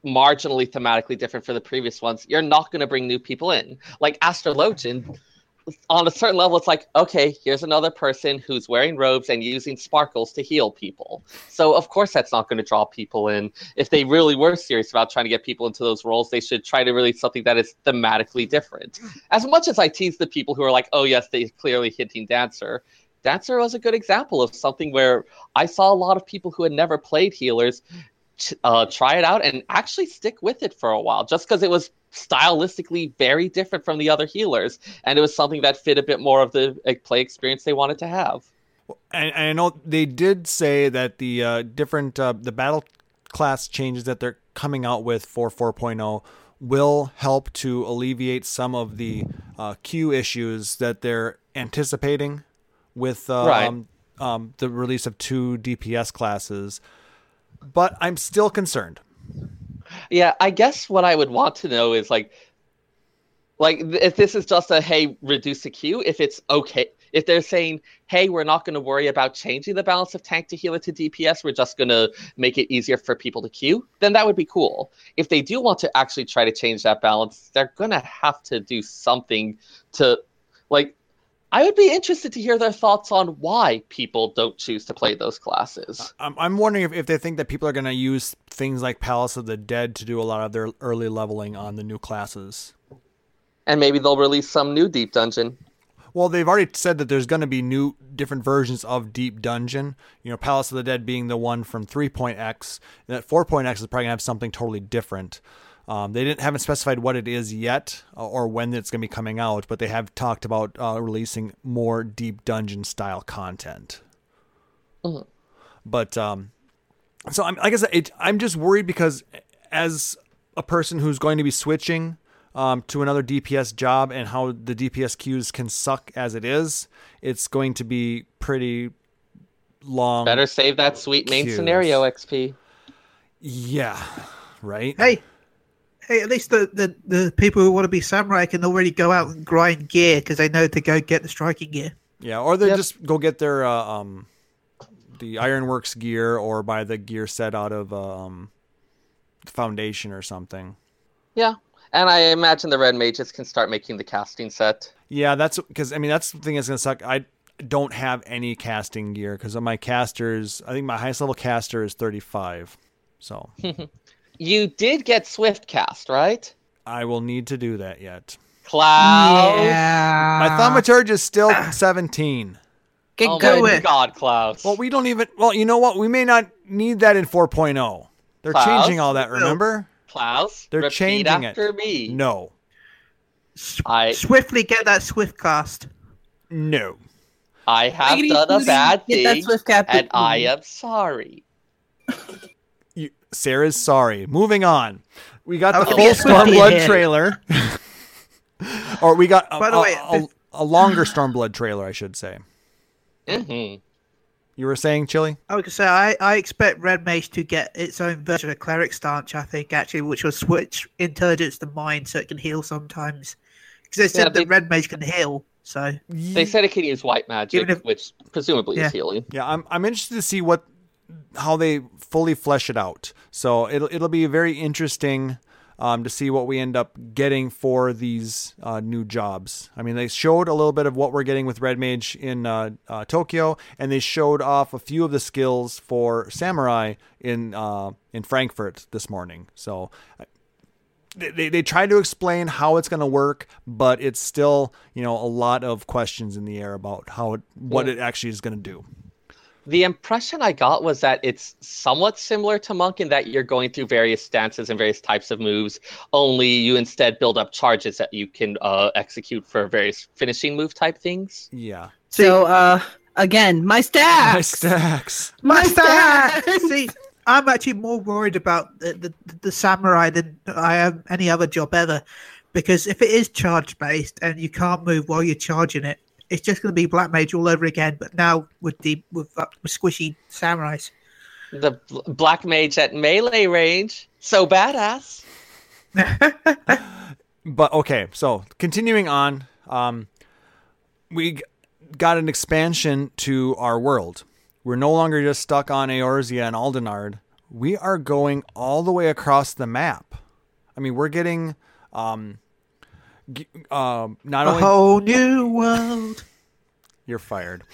marginally thematically different for the previous ones, you're not going to bring new people in. Like Astrologian, on a certain level, it's like, okay, here's another person who's wearing robes and using sparkles to heal people. So of course that's not going to draw people in. If they really were serious about trying to get people into those roles, they should try to release something that is thematically different. As much as I tease the people who are like, oh yes, they clearly hitting Dancer. Dancer was a good example of something where I saw a lot of people who had never played healers try it out and actually stick with it for a while, just because it was stylistically very different from the other healers, and it was something that fit a bit more of the play experience they wanted to have. And I know they did say that the different the battle class changes that they're coming out with for 4.0 will help to alleviate some of the queue issues that they're anticipating with the release of 2 DPS classes. But I'm still concerned. Yeah, I guess what I would want to know is like if this is just a, hey, reduce the queue, if it's okay. If they're saying, hey, we're not going to worry about changing the balance of tank to healer to DPS, we're just going to make it easier for people to queue, then that would be cool. If they do want to actually try to change that balance, they're going to have to do something to, like, I would be interested to hear their thoughts on why people don't choose to play those classes. I'm wondering if they think that people are going to use things like Palace of the Dead to do a lot of their early leveling on the new classes. And maybe they'll release some new Deep Dungeon. Well, they've already said that there's going to be new, different versions of Deep Dungeon. You know, Palace of the Dead being the one from 3.x. And that 4.x is probably going to have something totally different. They haven't specified what it is yet or when it's going to be coming out, but they have talked about releasing more Deep Dungeon style content. Mm-hmm. But so like I said, I'm just worried because as a person who's going to be switching to another DPS job and how the DPS queues can suck as it is, it's going to be pretty long. Better save that sweet main queues. scenario XP. Yeah, right? Hey, at least the people who want to be samurai can already go out and grind gear because they know to go get the striking gear. Yeah, or they just go get their the Ironworks gear or buy the gear set out of Foundation or something. Yeah, and I imagine the red mages can start making the casting set. Yeah, that's because, I mean, that's the thing that's going to suck. I don't have any casting gear because of my casters. I think my highest level caster is 35. So You did get Swift cast, right? I will need to do that yet. Klaus. Yeah. My thaumaturge is still 17. Get Oh good. my God, Klaus. Well, we don't even. Well, you know what? We may not need that in 4.0. They're Klaus? changing all that. Remember? Klaus, They're repeat changing after it. me. No. Swiftly get that Swift cast. No. I have Ladies, done a please bad get that thing, Swift cap and with I me. am sorry. Sarah's sorry. Moving on. We got the Okay, full yes, Stormblood yeah. trailer. Or we got By the way, a longer Stormblood trailer, I should say. Mm-hmm. You were saying, Chili? I was going to say, I expect Red Mage to get its own version of Cleric Stance, I think, actually, which will switch intelligence to mind so it can heal sometimes. Because they said that Red Mage can heal, so... They said it can use white magic, Even if- which presumably is healing. Yeah, I'm interested to see how they fully flesh it out. So it'll be very interesting to see what we end up getting for these new jobs. I mean, they showed a little bit of what we're getting with Red Mage in Tokyo, and they showed off a few of the skills for Samurai in Frankfurt this morning. So they tried to explain how it's going to work, but it's still, a lot of questions in the air about what it actually is going to do. The impression I got was that it's somewhat similar to Monk in that you're going through various stances and various types of moves, only you instead build up charges that you can execute for various finishing move type things. Yeah. So, again, my stacks. My stacks. My stacks. See, I'm actually more worried about the Samurai than I am any other job ever. Because if it is charge-based and you can't move while you're charging it, it's just going to be Black Mage all over again, but now with squishy samurais. The Black Mage at melee range, so badass. But okay, so continuing on, we got an expansion to our world. We're no longer just stuck on Eorzea and Aldenard. we are going all the way across the map. I mean, we're getting not A only whole new world. you're fired.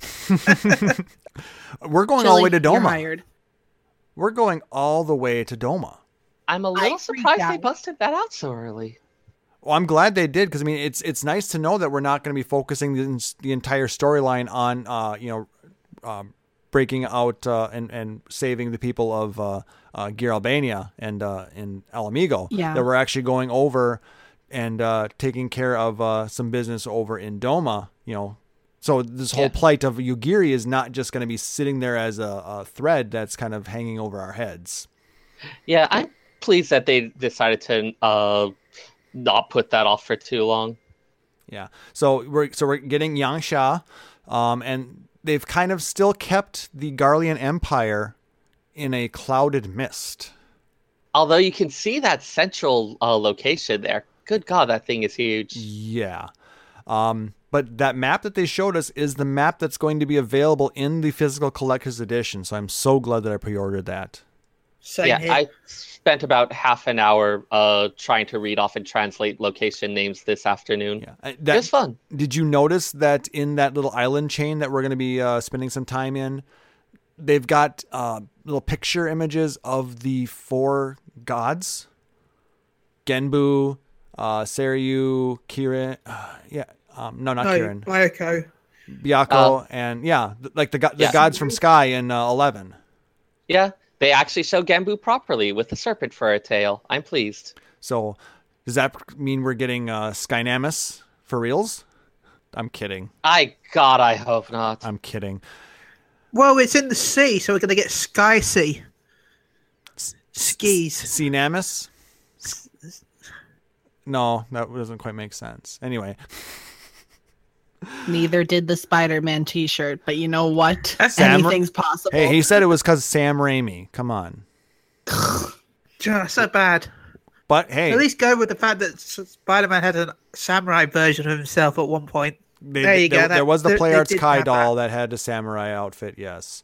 We're going all the way to Chili, you're Doma. hired. We're going all the way to Doma. I'm a little freaked surprised they out. busted that out so early. Well, I'm glad they did because I mean it's nice to know that we're not going to be focusing the entire storyline on breaking out and saving the people of Gear Albania and in Alamigo. Yeah. That we're actually going over and taking care of some business over in Doma. So this whole plight of Yugiri is not just going to be sitting there as a thread that's kind of hanging over our heads. Yeah, I'm pleased that they decided to not put that off for too long. Yeah. So we're getting Yangsha, and they've kind of still kept the Garlean Empire in a clouded mist. Although you can see that central location there. Good God, that thing is huge. Yeah. But that map that they showed us is the map that's going to be available in the physical collector's edition. So I'm so glad that I pre-ordered that. Same Yeah, here. I spent about half an hour trying to read off and translate location names this afternoon. Yeah. It was fun. Did you notice that in that little island chain that we're going to be spending some time in, they've got little picture images of the 4 gods? Genbu, Seiryu, Kirin, not Kirin, Ryoko. Byakko, and the gods from Sky in 11. Yeah, they actually show Genbu properly with the serpent for a tail. I'm pleased. So does that mean we're getting Skynamis for reals? I'm kidding. I hope not. I'm kidding. Well, it's in the sea, so we're going to get Sky Sea. Skis. Seanamis? No, that doesn't quite make sense. Anyway. Neither did the Spider-Man T-shirt, but you know what? Sam- Anything's possible. Hey, he said it was because Sam Raimi. Come on. So bad. But hey, At least go with the fact that Spider-Man had a samurai version of himself at one point. There you go. There was the Play they Arts did Kai have doll that had a samurai outfit, yes.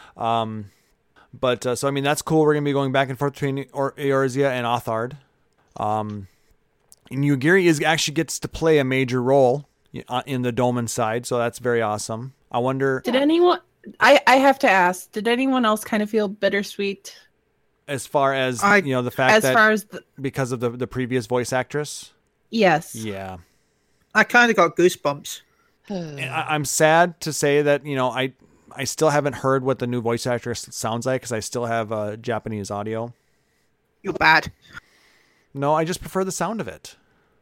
But so I mean that's cool. We're gonna be going back and forth between Eorzea and Othard. And Yugiri actually gets to play a major role in the Dolmen side, so that's very awesome. I wonder. Did anyone? I have to ask. Did anyone else kind of feel bittersweet As far as the fact as that far as because of the previous voice actress. yes? Yeah. I kind of got goosebumps. I'm sad to say that I still haven't heard what the new voice actress sounds like because I still have Japanese audio. You're bad. No, I just prefer the sound of it.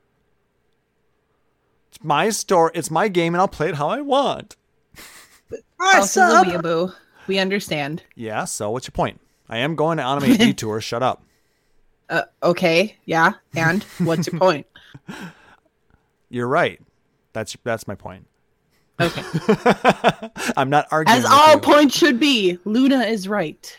It's my story. It's my game, and I'll play it how I want. House is a weeaboo. We understand. Yeah. So what's your point? I am going to Anime Detour. Shut up. Okay. Yeah. And what's your point? You're right. That's my point. Okay. I'm not arguing. As with all you. points should be. Luna is right.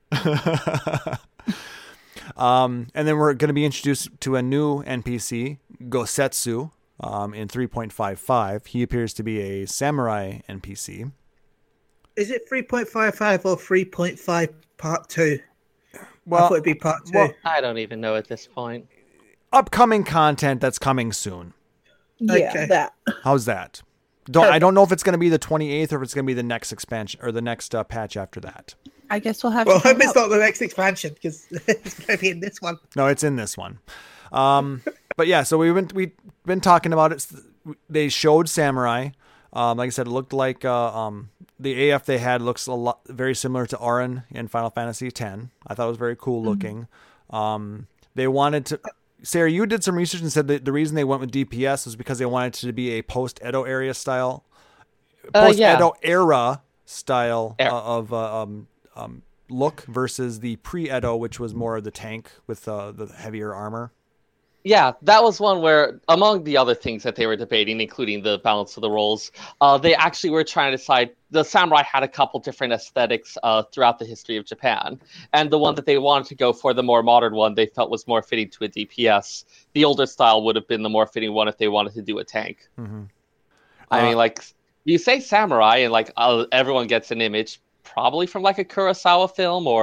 And then we're going to be introduced to a new NPC, Gosetsu, in 3.55. He appears to be a samurai NPC. Is it 3.55 or 3.5 part 2? Well, I thought it'd be part 2. well, I don't even know at this point. upcoming content that's coming soon. Yeah, Okay. that. How's that? I don't know if it's going to be the 28th or if it's going to be the next expansion or the next patch after that. I guess we'll have Well, to I hope find it's out. not the next expansion because it's going to be in this one. No, it's in this one. But yeah, so we've been talking about it. They showed Samurai. Like I said, it looked like the AF they had looks a lot very similar to Auron in Final Fantasy X. I thought it was very cool looking. They wanted to. Sarah, you did some research and said that the reason they went with DPS was because they wanted it to be a post-Edo area style, post-Edo era style of look versus the pre-Edo, which was more of the tank with the heavier armor. Yeah, that was one where, among the other things that they were debating, including the balance of the roles, they actually were trying to decide. The samurai had a couple different aesthetics throughout the history of Japan, and the one that they wanted to go for, the more modern one, they felt was more fitting to a DPS. The older style would have been the more fitting one if they wanted to do a tank. Mm-hmm. I mean, like, you say samurai, and like everyone gets an image, probably from like a Kurosawa film or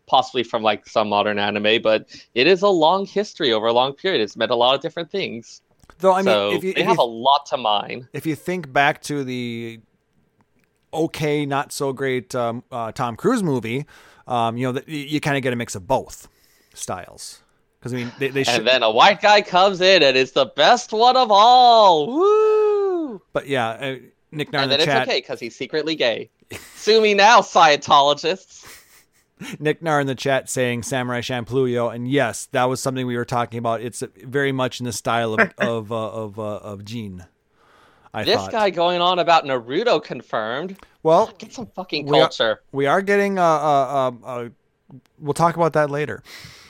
possibly from like some modern anime, but it is a long history over a long period. It's meant a lot of different things. Though I mean, So they have a lot to mine. if you think back to the okay, not so great Tom Cruise movie, you kind of get a mix of both styles. Because I mean, they should. And then a white guy comes in, and it's the best one of all. Woo! But yeah, Nick Nar in And the then chat. it's okay because he's secretly gay. Sue me now, Scientologists. Nick Nar in the chat saying Samurai Champloo, and yes, that was something we were talking about. It's very much in the style of Gene. This guy going on about Naruto confirmed. Well, get some fucking culture. We are getting we'll talk about that later.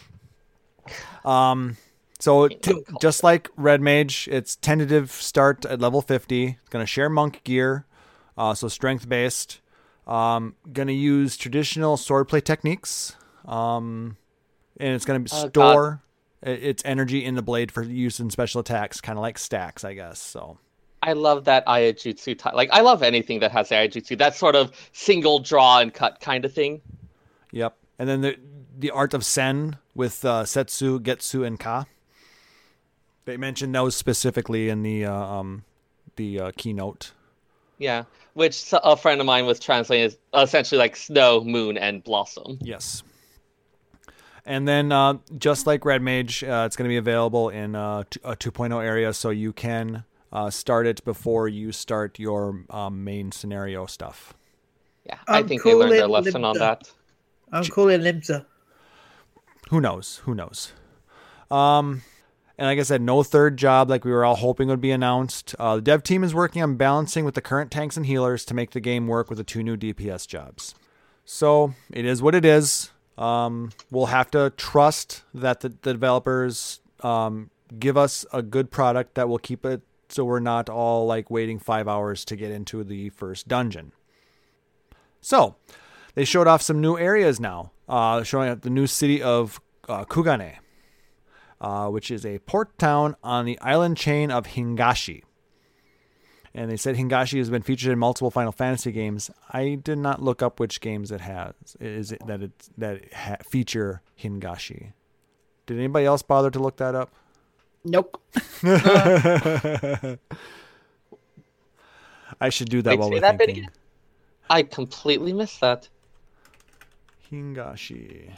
So just like Red Mage, it's tentative start at level 50. It's going to share monk gear, so strength based. Going to use traditional swordplay techniques, and it's going to store its energy in the blade for use in special attacks, kind of like stacks, I guess. So I love that Aiajutsu type. Like I love anything that has Aiajutsu. That sort of single draw and cut kind of thing. Yep, and then the art of Sen with Setsu, Getsu, and Ka. They mentioned those specifically in the keynote. Yeah, which a friend of mine was translating as essentially like snow, moon, and blossom. Yes. And then just like Red Mage, it's going to be available in a 2.0 area, so you can start it before you start your main scenario stuff. Yeah, I think they learned their lesson on that. I'm calling Limsa. Who knows? And like I said, no third job like we were all hoping would be announced. The dev team is working on balancing with the current tanks and healers to make the game work with the 2 new DPS jobs. So it is what it is. We'll have to trust that the developers give us a good product that will keep it so we're not all like waiting 5 hours to get into the first dungeon. So they showed off some new areas now, showing up the new city of Kugane. Which is a port town on the island chain of Hingashi. And they said Hingashi has been featured in multiple Final Fantasy games. I did not look up which games it has. Feature Hingashi? Did anybody else bother to look that up? Nope. I should do that while we're that thinking. bit again? I completely missed that. Hingashi.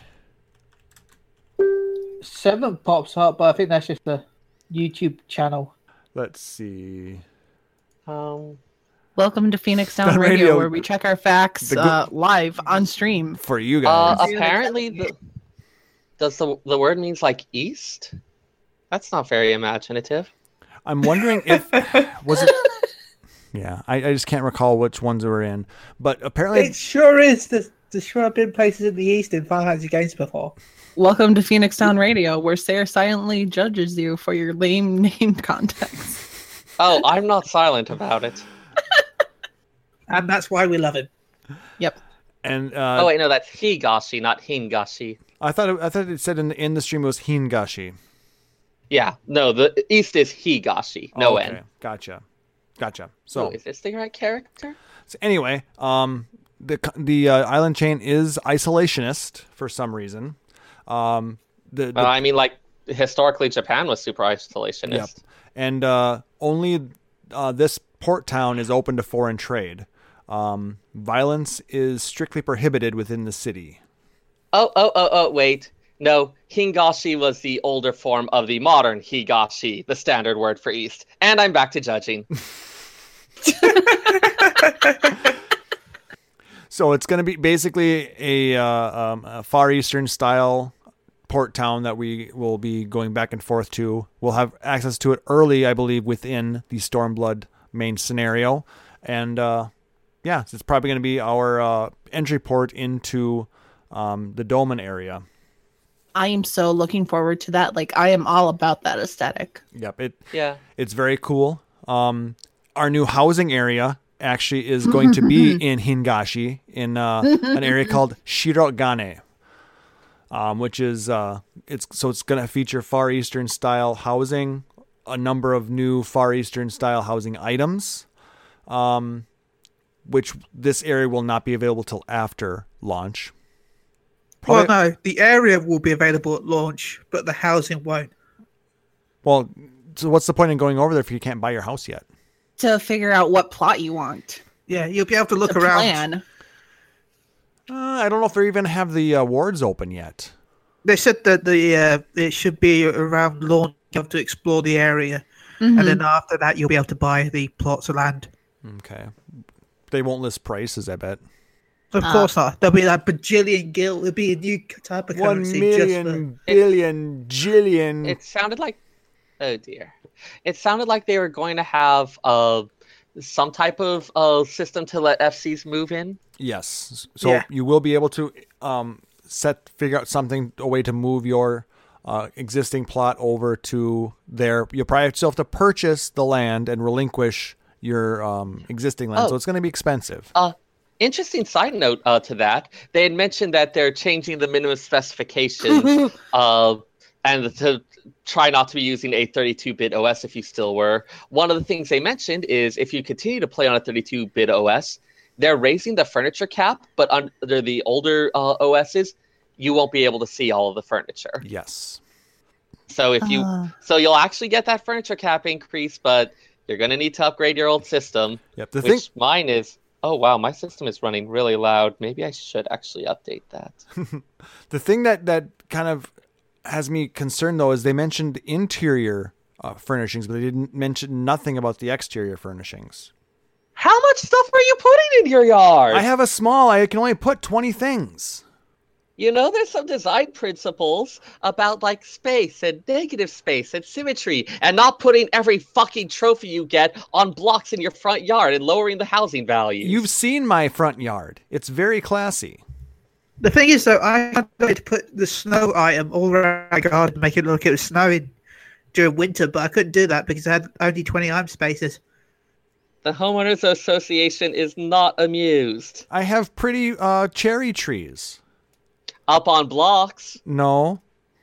7 pops up, but I think that's just a YouTube channel. Let's see. Welcome to Phoenix Down Down Radio, Radio. where we check our facts live on stream. For you guys. Apparently, does the word means like east? That's not very imaginative. I'm wondering if was it. Yeah, I just can't recall which ones we were in, but apparently It sure is. There's sure have been places in the East in Final Fantasy games before. Welcome to Phoenix Down Radio, where Sarah silently judges you for your lame name context. Oh, I'm not silent about it. And that's why we love him. Yep. And Oh wait, no, that's Higashi, not Hingashi. I thought it said in the stream it was Hingashi. Yeah, no, the east is Higashi, no N. Gotcha. So, So is this the right character? so anyway, the island chain is isolationist for some reason. I mean, like historically, Japan was super isolationist. Yep. And only this port town is open to foreign trade. Violence is strictly prohibited within the city. Oh, wait. No, Hingashi was the older form of the modern Higashi, the standard word for east. And I'm back to judging. So it's going to be basically a Far Eastern style port town that we will be going back and forth to. We'll have access to it early, I believe, within the Stormblood main scenario. And yeah, it's probably going to be our entry port into the Dolmen area. I am so looking forward to that. Like, I am all about that aesthetic. Yep, it's very cool. Our new housing area actually is going to be in Hingashi in an area called Shirogane, which is it's going to feature Far Eastern style housing, a number of new Far Eastern style housing items, which this area will not be available till after launch. Well, no, the area will be available at launch, but the housing won't. Well, so what's the point in going over there if you can't buy your house yet? To figure out what plot you want. Yeah, you'll be able to look The around. plan. I don't know if they even have the wards open yet. They said that it should be around launch. You have to explore the area, Mm-hmm. and then after that, you'll be able to buy the plots of land. Okay. They won't list prices, I bet. Of course not. There'll be like bajillion gil. There'll be a new type of 1 currency. million, billion, jillion. It sounded like, oh dear, it sounded like they were going to have some type of system to let FCs move in. Yes. So Yeah. you will be able to figure out a way to move your existing plot over to there. You'll probably still have to purchase the land and relinquish your existing land. Oh. So it's going to be expensive. Interesting side note to that. They had mentioned that they're changing the minimum specifications and to try not to be using a 32-bit OS if you still were. One of the things they mentioned is if you continue to play on a 32-bit OS, they're raising the furniture cap, but under the older OSs, you won't be able to see all of the furniture. Yes. So so you'll actually get that furniture cap increase, but you're going to need to upgrade your old system. Yep. Mine is. Oh wow, my system is running really loud. Maybe I should actually update that. The thing that kind of has me concerned, though, is they mentioned interior furnishings, but they didn't mention nothing about the exterior furnishings. How much stuff are you putting in your yard? I have a small. I can only put 20 things. You know, there's some design principles about like space and negative space and symmetry and not putting every fucking trophy you get on blocks in your front yard and lowering the housing values. You've seen my front yard. It's very classy. The thing is, though, I tried to put the snow item all around my garden to make it look like it was snowing during winter, but I couldn't do that because I had only 20 item spaces. The homeowners association is not amused. I have pretty cherry trees. Up on blocks. No,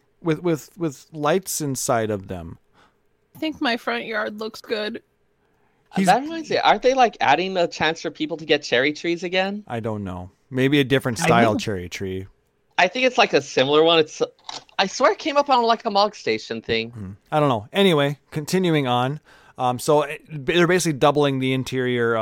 with lights inside of them. I think my front yard looks good. That reminds me, aren't they like adding a chance for people to get cherry trees again? I don't know. Maybe a different style cherry tree. I think it's like a similar one. I swear it came up on like a Mog Station thing. I don't know. Anyway, continuing on. So they're basically doubling the interior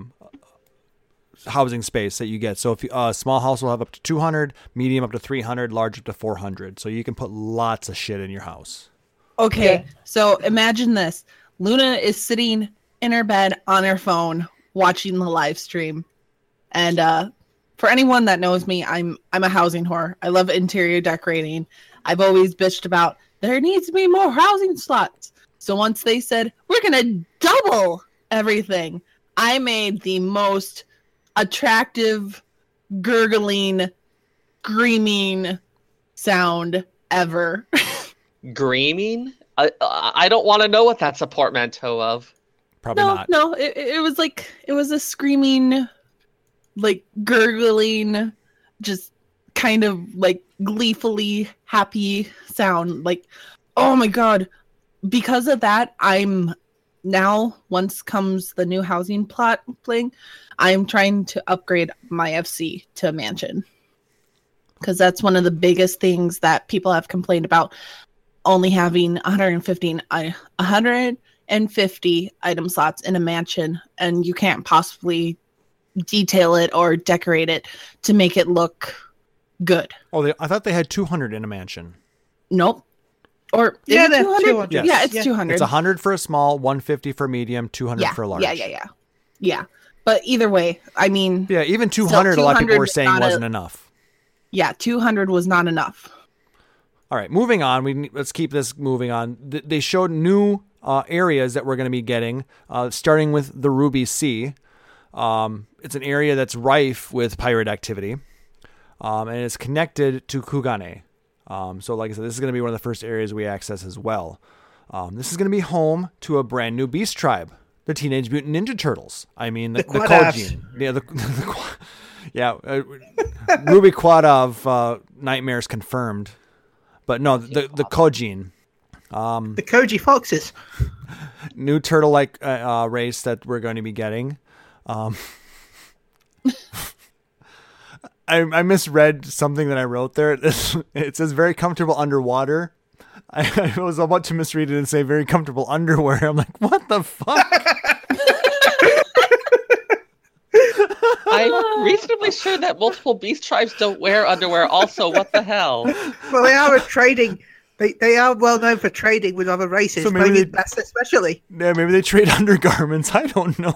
housing space that you get. So if a small house will have up to 200, medium up to 300, large up to 400. So you can put lots of shit in your house. Okay, so imagine this. Luna is sitting in her bed on her phone watching the live stream. And for anyone that knows me, I'm a housing whore. I love interior decorating. I've always bitched about there needs to be more housing slots. So once they said, we're going to double everything, I made the most attractive, gurgling, screaming sound ever. Greaming? I don't want to know what that's a portmanteau of. Probably not. No, it was like, it was a screaming, like gurgling, just kind of like gleefully happy sound. Like, oh my God. Because of that, I'm now, once comes the new housing plot thing, I'm trying to upgrade my FC to a mansion. Because that's one of the biggest things that people have complained about, only having 150 item slots in a mansion, and you can't possibly detail it or decorate it to make it look good. Oh, I thought they had 200 in a mansion. Nope. Or Yeah, is it they're 200? 200. Yes. Yeah, it's Yeah. 200. It's 100 for a small, 150 for medium, 200 yeah, for a large. Yeah. But either way, I mean, Yeah, even 200, a lot of people 200 were saying not wasn't enough. yeah, 200 was not enough. All right, moving on. Let's keep this moving on. They showed new areas that we're going to be getting, starting with the Ruby Sea. It's an area that's rife with pirate activity, and it's connected to Kugane. So like I said, this is going to be one of the first areas we access as well. This is going to be home to a brand new beast tribe, the Teenage Mutant Ninja Turtles. I mean, the Quadavs. Kojin. Yeah, Ruby Quadav nightmares confirmed. But no, the Kojin. The Koji Foxes. New turtle-like race that we're going to be getting. I misread something that I wrote there. It says very comfortable underwater. I was about to misread it and say very comfortable underwear. I'm like, what the fuck? I'm reasonably sure that multiple beast tribes don't wear underwear also. What the hell? Well, they are a trading. They are well known for trading with other races. So maybe maybe they- that's especially. Yeah, maybe they trade undergarments. I don't know.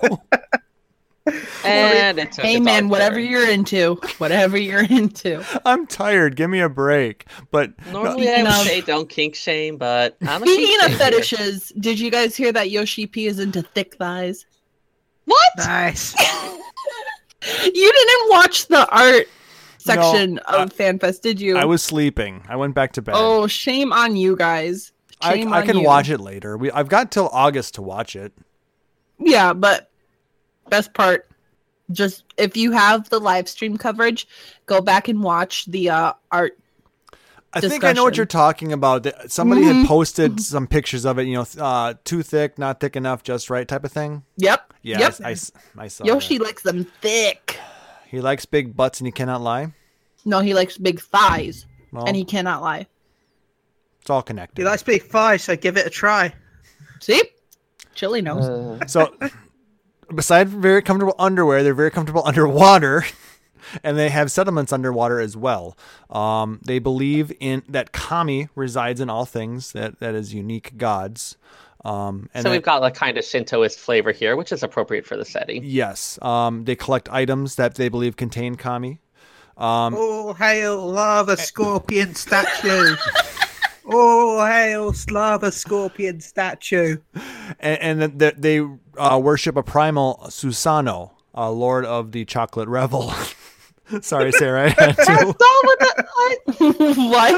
And it took Hey a man, dog whatever turn. you're into, whatever you're into. I'm tired. Give me a break. But Normally I Speaking would of- say don't kink shame, but I'm a Speaking kink of shamer. fetishes, did you guys hear that Yoshi P is into thick thighs? What? Nice. You didn't watch the art section of FanFest, did you? I was sleeping. I went back to bed. Oh, shame on you guys. Shame I on can you. watch it later. I've got till August to watch it. Yeah, but best part, just if you have the live stream coverage, go back and watch the art. I think I know what Discussion. you're talking about. Somebody had Mhm. posted some pictures of it, too thick, not thick enough, just right type of thing. Yep. Yeah, Yep. I saw Yoshi that. likes them thick. He likes big butts and he cannot lie. No, he likes big thighs, Well, and he cannot lie. it's all connected. You like Big Five, so give it a try. See? Chili knows. So, besides very comfortable underwear, they're very comfortable underwater, and they have settlements underwater as well. They believe in that kami resides in all things, that is unique gods. And So that- we've got like kind of Shintoist flavor here, which is appropriate for the setting. yes, they collect items that they believe contain kami. All hail lava scorpion statue. All hail lava scorpion statue. And then they worship a primal Susano, lord of the chocolate revel. Sorry, Sarah. I had That's to. all with the,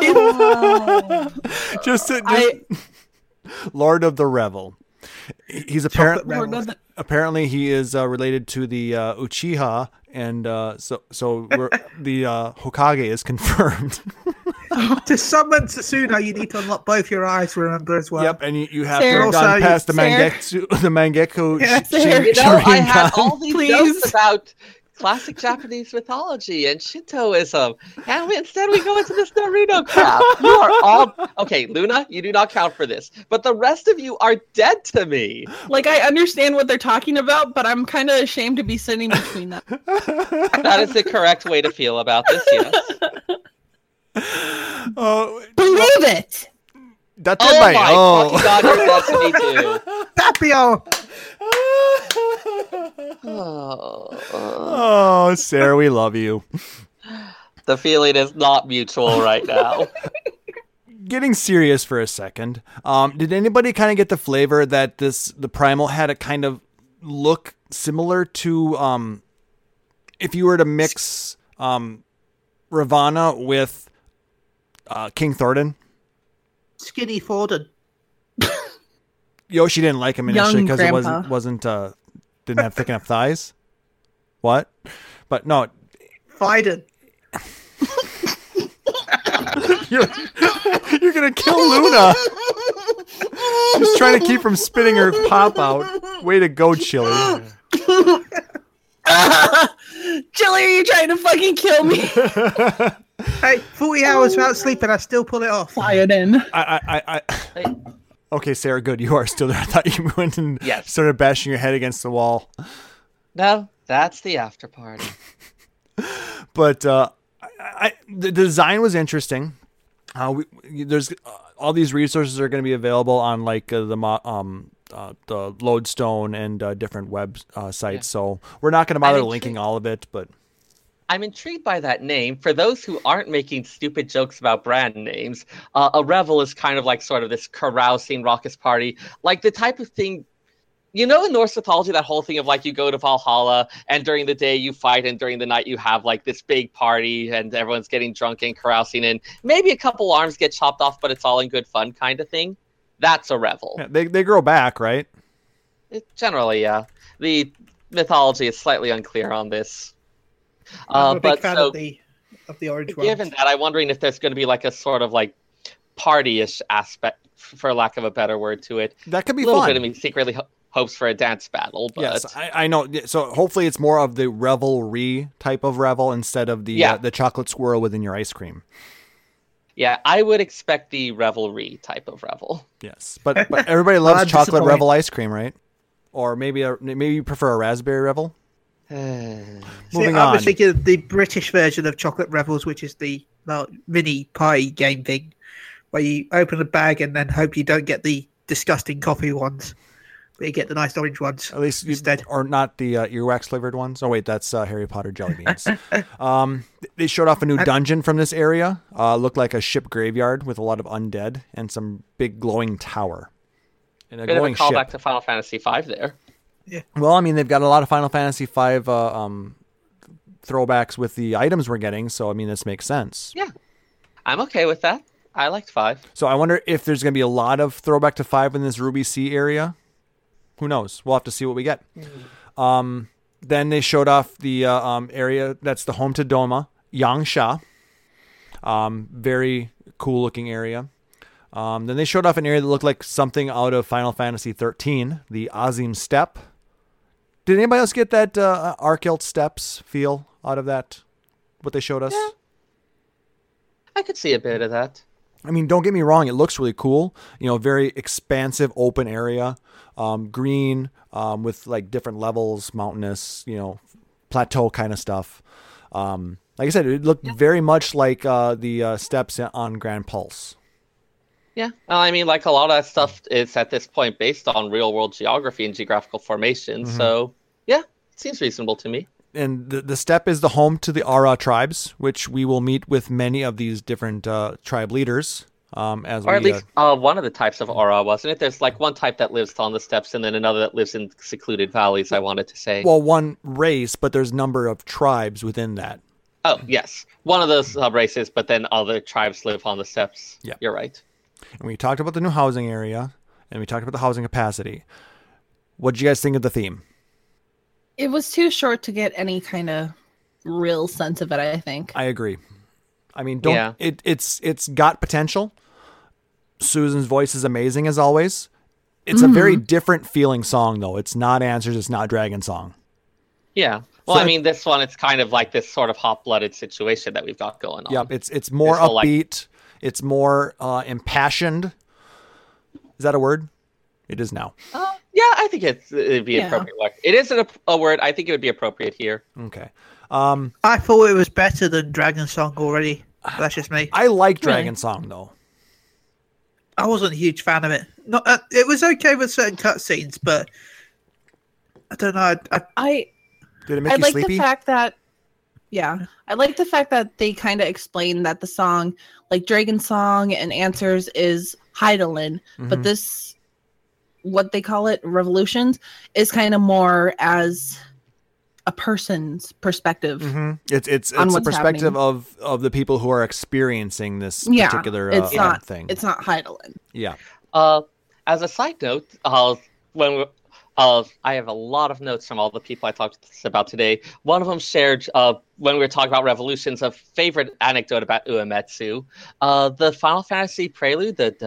What? just I Lord of the Revel. He's Chocolate apparently revel. apparently he is related to the Uchiha, and so the Hokage is confirmed. To summon Susuno, you need to unlock both your eyes, remember, as well. Yep, and you have Sarah- to have gone Also, past the Sarah- Mangekyo. Yeah, Sarah- you know, I had Sharingan. all these Please. jokes about classic Japanese mythology and Shintoism, and instead we go into this Naruto crap. You are all okay, Luna. You do not count for this, but the rest of you are dead to me. like I understand what they're talking about, but I'm kind of ashamed to be sitting between them. That is the correct way to feel about this. Yes. Oh, Believe it. that's Oh my fucking god, you're dead to me too. Tapio! Oh, Oh, Sarah, we love you. the feeling is not mutual right now. Getting serious for a second, did anybody kind of get the flavor that the primal had a kind of look similar to if you were to mix Ravana with King Thornton? Skinny Forden. Yoshi didn't like him initially Young because it grandpa. wasn't didn't have thick enough thighs. What? But no, Fiden. you're gonna kill Luna. She's trying to keep from spitting her pop out. Way to go, Chili. Chili, are you trying to fucking kill me? Hey, 40 hours without sleeping, I still pull it off. Fly it in. Okay, Sarah, good. You are still there. I thought you went and Yes. started bashing your head against the wall. No, that's the after party. But the design was interesting. There's all these resources are going to be available on like the Lodestone and different web sites. Yeah. So we're not going to bother I'm linking intrigued. all of it, but I'm intrigued by that name. For those who aren't making stupid jokes about brand names, a revel is kind of like sort of this carousing raucous party, like the type of thing, you know, in Norse mythology, that whole thing of like you go to Valhalla and during the day you fight and during the night you have like this big party and everyone's getting drunk and carousing and maybe a couple arms get chopped off, but it's all in good fun kind of thing. That's a revel. yeah, they grow back, right? Generally, yeah. The mythology is slightly unclear on this. I'm a big But fan so, of the orange one. given that, I'm wondering if there's going to be like a sort of like party-ish aspect, for lack of a better word to it. That could be A little fun. bit of me secretly hopes for a dance battle. But Yes, I know. So hopefully it's more of the revelry type of revel instead of the chocolate swirl within your ice cream. Yeah, I would expect the revelry type of revel. Yes, but everybody loves I'm chocolate disappointed. revel ice cream, right? Or maybe you prefer a raspberry revel. Moving I on. was thinking of the British version of Chocolate Rebels, which is the mini pie game thing, where you open a bag and then hope you don't get the disgusting coffee ones, but you get the nice orange ones At least instead. or not the earwax flavored ones. Oh wait, that's Harry Potter jelly beans. They showed off a new dungeon from this area. Looked like a ship graveyard with a lot of undead and some big glowing tower. And a Bit of a glowing callback ship. to Final Fantasy V there. Well, I mean, they've got a lot of Final Fantasy V throwbacks with the items we're getting, so I mean, this makes sense. Yeah, I'm okay with that. I liked 5. So I wonder if there's going to be a lot of throwback to 5 in this Ruby Sea area. Who knows? We'll have to see what we get. Then they showed off the area that's the home to Doma, Yangsha. Very cool looking area. Then they showed off an area that looked like something out of Final Fantasy 13, the Azim Steppe. Did anybody else get that Arkilt Steppes feel out of that? What they showed us? Yeah. I could see a bit of that. I mean, don't get me wrong. It looks really cool. You know, very expansive, open area, green with like different levels, mountainous, you know, plateau kind of stuff. Like I said, it looked very much like the steps on Grand Pulse. Yeah, well, I mean, like a lot of that stuff is at this point based on real world geography and geographical formation. So, yeah, it seems reasonable to me. And the steppe is the home to the Ara tribes, which we will meet with many of these different tribe leaders. Or at least one of the types of aura, wasn't it? There's like one type that lives on the steppes and then another that lives in secluded valleys, I wanted to say. well, one race, but there's a number of tribes within that. Oh, yes. One of those sub-races, but then other tribes live on the steppes. Yeah. You're right. And we talked about the new housing area, and we talked about the housing capacity. What did you guys think of the theme? It was too short to get any kind of real sense of it, I think. I agree. I mean, Yeah. it's got potential. Susan's voice is amazing as always. It's a very different feeling song though. It's not Answers, it's not Dragon Song. Yeah. Well, So I mean, this one, it's kind of like this sort of hot-blooded situation that we've got going on. Yep, it's more This whole, upbeat. It's more impassioned. Is that a word? It is now. Yeah, I think it'd be Yeah. appropriate. It isn't a word. I think it would be appropriate here. Okay. I thought it was better than Dragon Song already. That's just me. I like Dragon Song though. I wasn't a huge fan of it. Not, it was okay with certain cutscenes, but I don't know. I Did it make I you like sleepy? the fact that I like the fact that they kind of explain that the song, like Dragon Song and Answers, is Heidelin, but this, what they call it, Revolutions, is kind of more as a person's perspective. It's on a what's perspective happening. of the people who are experiencing this Yeah, particular it's not thing. It's not Heidelin. Yeah. As a side note, I have a lot of notes from all the people I talked about today. One of them shared, when we were talking about Revolutions, a favorite anecdote about Uematsu. The Final Fantasy prelude, the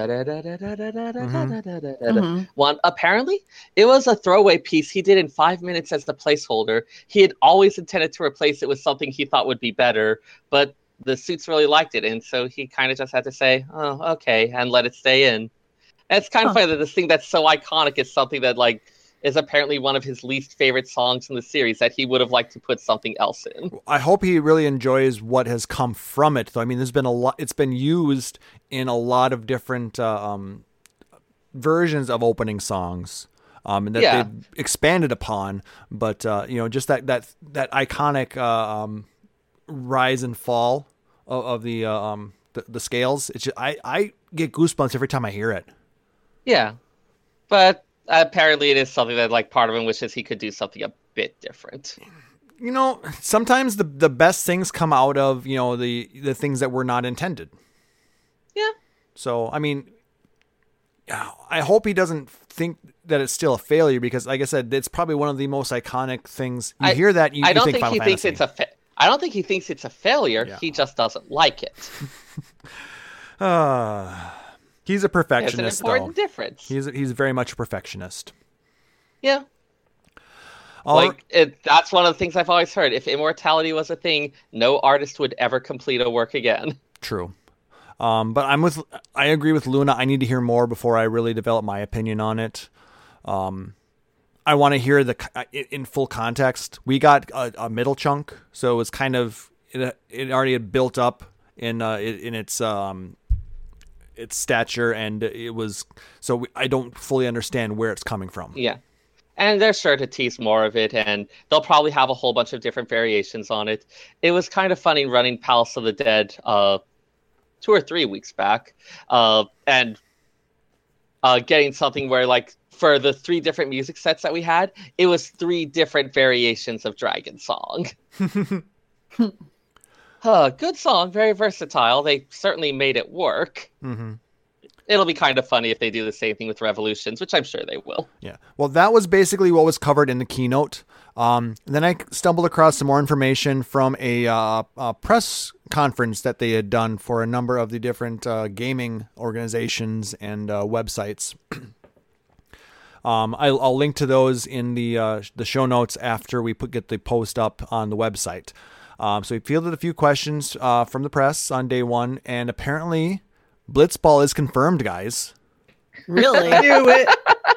one, apparently, it was a throwaway piece he did in 5 minutes as the placeholder. He had always intended to replace it with something he thought would be better, but the suits really liked it, and so he kind of just had to say, oh, okay, and let it stay in. And it's kind of funny that this thing that's so iconic is something that, like, is apparently one of his least favorite songs in the series that he would have liked to put something else in. I hope he really enjoys what has come from it. Though I mean, there's been a lot. It's been used in a lot of different versions of opening songs, and that they've expanded upon. But just that iconic rise and fall of the scales. It's just, I get goosebumps every time I hear it. Yeah, but apparently it is something that, like, part of him wishes he could do something a bit different. You know, sometimes the best things come out of, the things that were not intended. Yeah. So, I mean, I hope he doesn't think that it's still a failure because, like I said, it's probably one of the most iconic things. You hear that, you I don't think think Final he Fantasy. thinks it's I don't think he thinks it's a failure. Yeah. He just doesn't like it. He's a There's an perfectionist, important though. difference. He's very much a perfectionist. Yeah. All That's one of the things I've always heard. If immortality was a thing, no artist would ever complete a work again. True. But I agree with Luna. I need to hear more before I really develop my opinion on it. I want to hear in full context. We got a middle chunk, so it was kind of it already had built up in its stature, and it was so I don't fully understand where it's coming from. Yeah. And they're sure to tease more of it, and they'll probably have a whole bunch of different variations on it. It was kind of funny running Palace of the Dead 2 or 3 weeks back, and getting something where, like, for the 3 different music sets that we had, it was 3 different variations of Dragon Song. Good song, very versatile. They certainly made it work. Mm-hmm. It'll be kind of funny if they do the same thing with Revolutions, which I'm sure they will. Yeah. Well, that was basically what was covered in the keynote. Then I stumbled across some more information from a press conference that they had done for a number of the different gaming organizations and websites. I'll link to those in the show notes after we get the post up on the website. So we fielded a few questions from the press on day 1, and apparently Blitzball is confirmed, guys. Really? I knew it.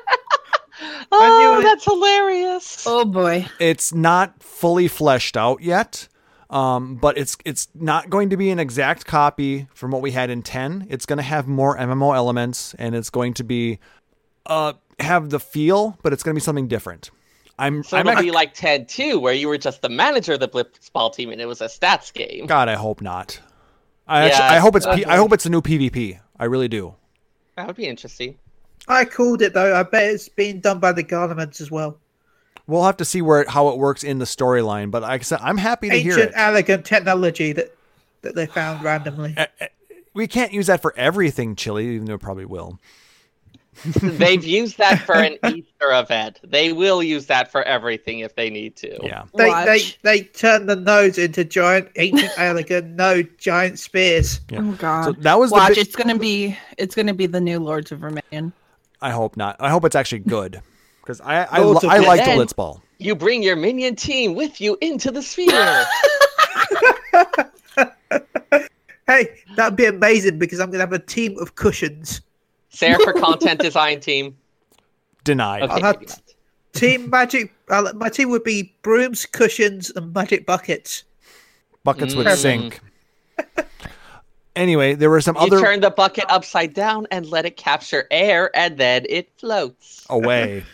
That's hilarious. Oh boy. It's not fully fleshed out yet, but it's not going to be an exact copy from what we had in 10. It's going to have more MMO elements, and it's going to be have the feel, but it's going to be something different. It'll be like 10 too, where you were just the manager of the Blitzball team, and it was a stats game. God, I hope not. I hope it's a new PvP. I really do. That would be interesting. I called it though. I bet it's being done by the governments as well. We'll have to see how it works in the storyline. But like I said, I'm happy to hear it. Ancient, elegant technology that they found randomly. We can't use that for everything, Chili, even though it probably will. They've used that for an Easter event. They will use that for everything if they need to. Yeah. They turn the nodes into giant, ancient, elegant giant spears. Yeah. Oh god. So that was Watch, it's gonna be the new Lords of Vermilion. I hope not. I hope it's actually good because I Lords of like the Then Blitzball. You bring your minion team with you into the sphere. Hey, that'd be amazing because I'm gonna have a team of cushions. Sarah for content design team. Denied. Okay, I'll have maybe not. Team Magic. My team would be brooms, cushions, and magic buckets. Buckets would sink. Anyway, there were some You other turn the bucket upside down and let it capture air, and then it floats. away.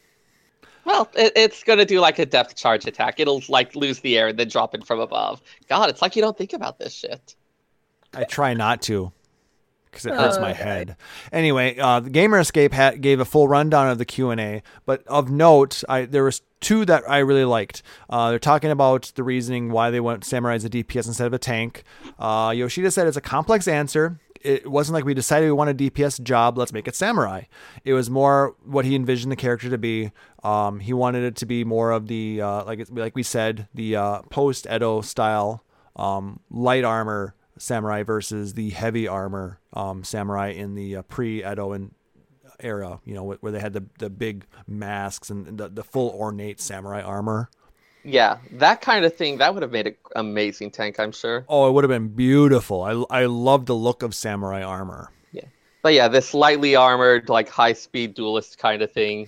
Well, it's going to do like a depth charge attack. It'll like lose the air and then drop it from above. God, it's like you don't think about this shit. I try not to because it hurts my head. Anyway, the Gamer Escape gave a full rundown of the Q&A, but of note, there was 2 that I really liked. They're talking about the reasoning why they went Samurai as a DPS instead of a tank. Yoshida said it's a complex answer. It wasn't like we decided we want a DPS job, let's make it Samurai. It was more what he envisioned the character to be. He wanted it to be more of the, like we said, the post-Edo style light armor samurai versus the heavy armor samurai in the pre-Edo era, where they had the big masks and the full ornate samurai armor. Yeah, that kind of thing, that would have made an amazing tank, I'm sure. Oh, it would have been beautiful. I love the look of samurai armor. Yeah. But yeah, this lightly armored, like high-speed duelist kind of thing.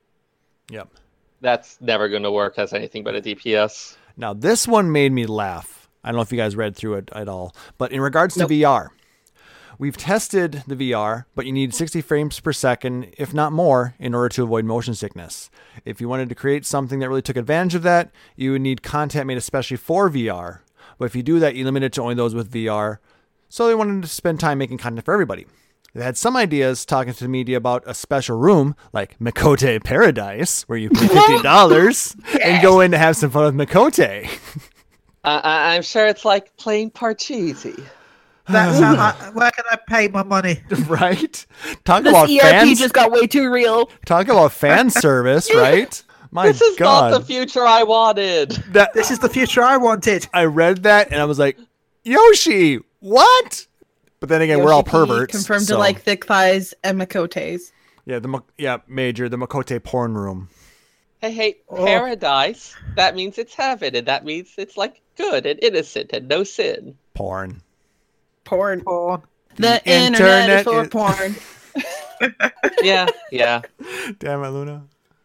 Yep. That's never going to work as anything but a DPS. Now, this one made me laugh. I don't know if you guys read through it at all. But in regards to VR, we've tested the VR, but you need 60 frames per second, if not more, in order to avoid motion sickness. If you wanted to create something that really took advantage of that, you would need content made especially for VR. But if you do that, you limit it to only those with VR. So they wanted to spend time making content for everybody. They had some ideas talking to the media about a special room like Mikote Paradise, where you pay $50 and go in to have some fun with Mikote. I'm sure it's like playing Parcheesi. That's how where can I pay my money? Right? Talk This about ERP fans. just got way too real. Talk about fan service, right? My This is God. not the future I wanted. This is the future I wanted. I read that and I was like, Yoshi, what? But then again, we're all Yoshi P perverts. Confirmed so- to like thick thighs and Mikotes. Yeah, Major, the Mikote porn room. Hey, Oh. paradise. That means it's heaven, and that means it's like good and innocent and no sin. Porn. Porn. Porn. The The internet is full internet of porn. Yeah. Damn it, Luna.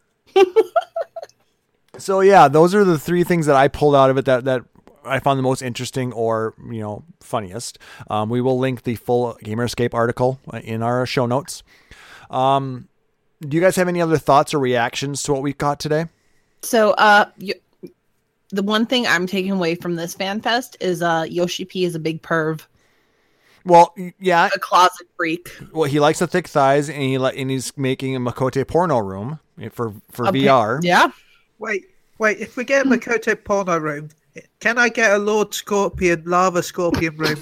So yeah, those are the three things that I pulled out of it that I found the most interesting or funniest. We will link the full Gamerscape article in our show notes. Do you guys have any other thoughts or reactions to what we got today? So, the one thing I'm taking away from this fan fest is Yoshi P is a big perv, Well, yeah. a closet freak. Well, he likes the thick thighs, and he's making a Makote porno room for VR. Yeah. Wait. If we get a Makoto porno room, can I get a Lord Scorpion, Lava Scorpion room?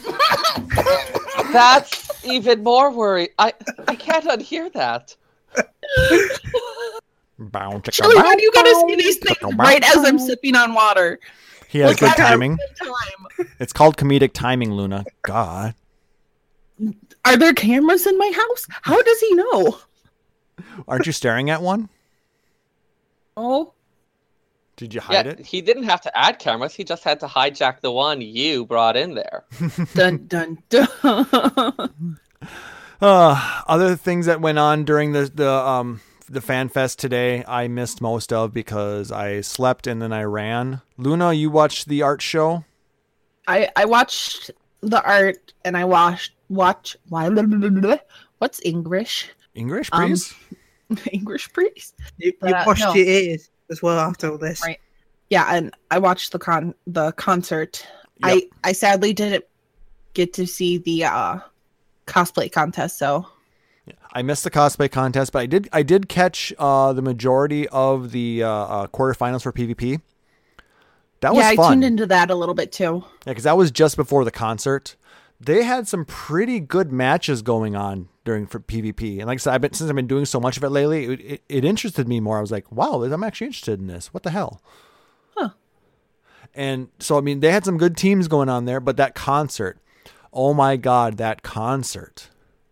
That's even more worry. I can't unhear that. Chili, why do you gotta say these things right as I'm sipping on water? He has Like, good I have timing. good time. It's called comedic timing, Luna. God. Are there cameras in my house? How does he know? Aren't you staring at one? Oh, Did you hide Yeah, it? he didn't have to add cameras. He just had to hijack the one you brought in there. dun dun dun. Other things that went on during the fan fest today, I missed most of because I slept and then I ran. Luna, you watched the art show? I watched the art and I watched what's English? English, please? English priest. You But, washed no. your ears as well after all this. Right. Yeah, and I watched the concert. Yep. I sadly didn't get to see the cosplay contest, so I missed the cosplay contest, but I did catch the majority of the quarterfinals for PvP. That was I fun. tuned into that a little bit too. Yeah, because that was just before the concert. They had some pretty good matches going on for PvP, and like I said, since I've been doing so much of it lately, it interested me more. I was like, wow, I'm actually interested in this. What the hell? Huh. And so, I mean, they had some good teams going on there, but that concert, oh my God, that concert.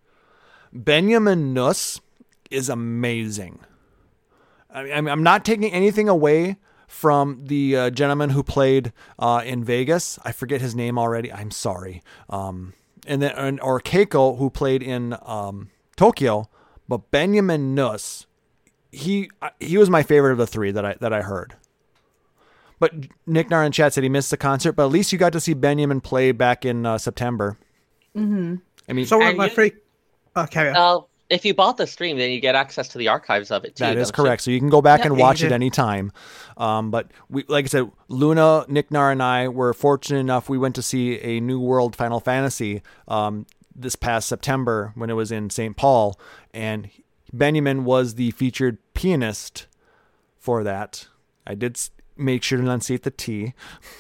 Benjamin Nuss is amazing. I'm not taking anything away from the gentleman who played in Vegas. I forget his name already. I'm sorry. Or Keiko, who played in Tokyo. But Benjamin Nuss, he was my favorite of the three that I heard. But Nick Nar in chat said he missed the concert, but at least you got to see Benjamin play back in September. Mm-hmm. I mean, So one of And my you- free. Oh, carry on. If you bought the stream, then you get access to the archives of it too. that is don't you? correct. So you can go back Yep. and Yeah, watch you it do. anytime. But we, like I said, Luna, Nick Nar, and I were fortunate enough. We went to see a New World Final Fantasy this past September when it was in St. Paul, and Benjamin was the featured pianist for that. I did make sure to enunciate the T,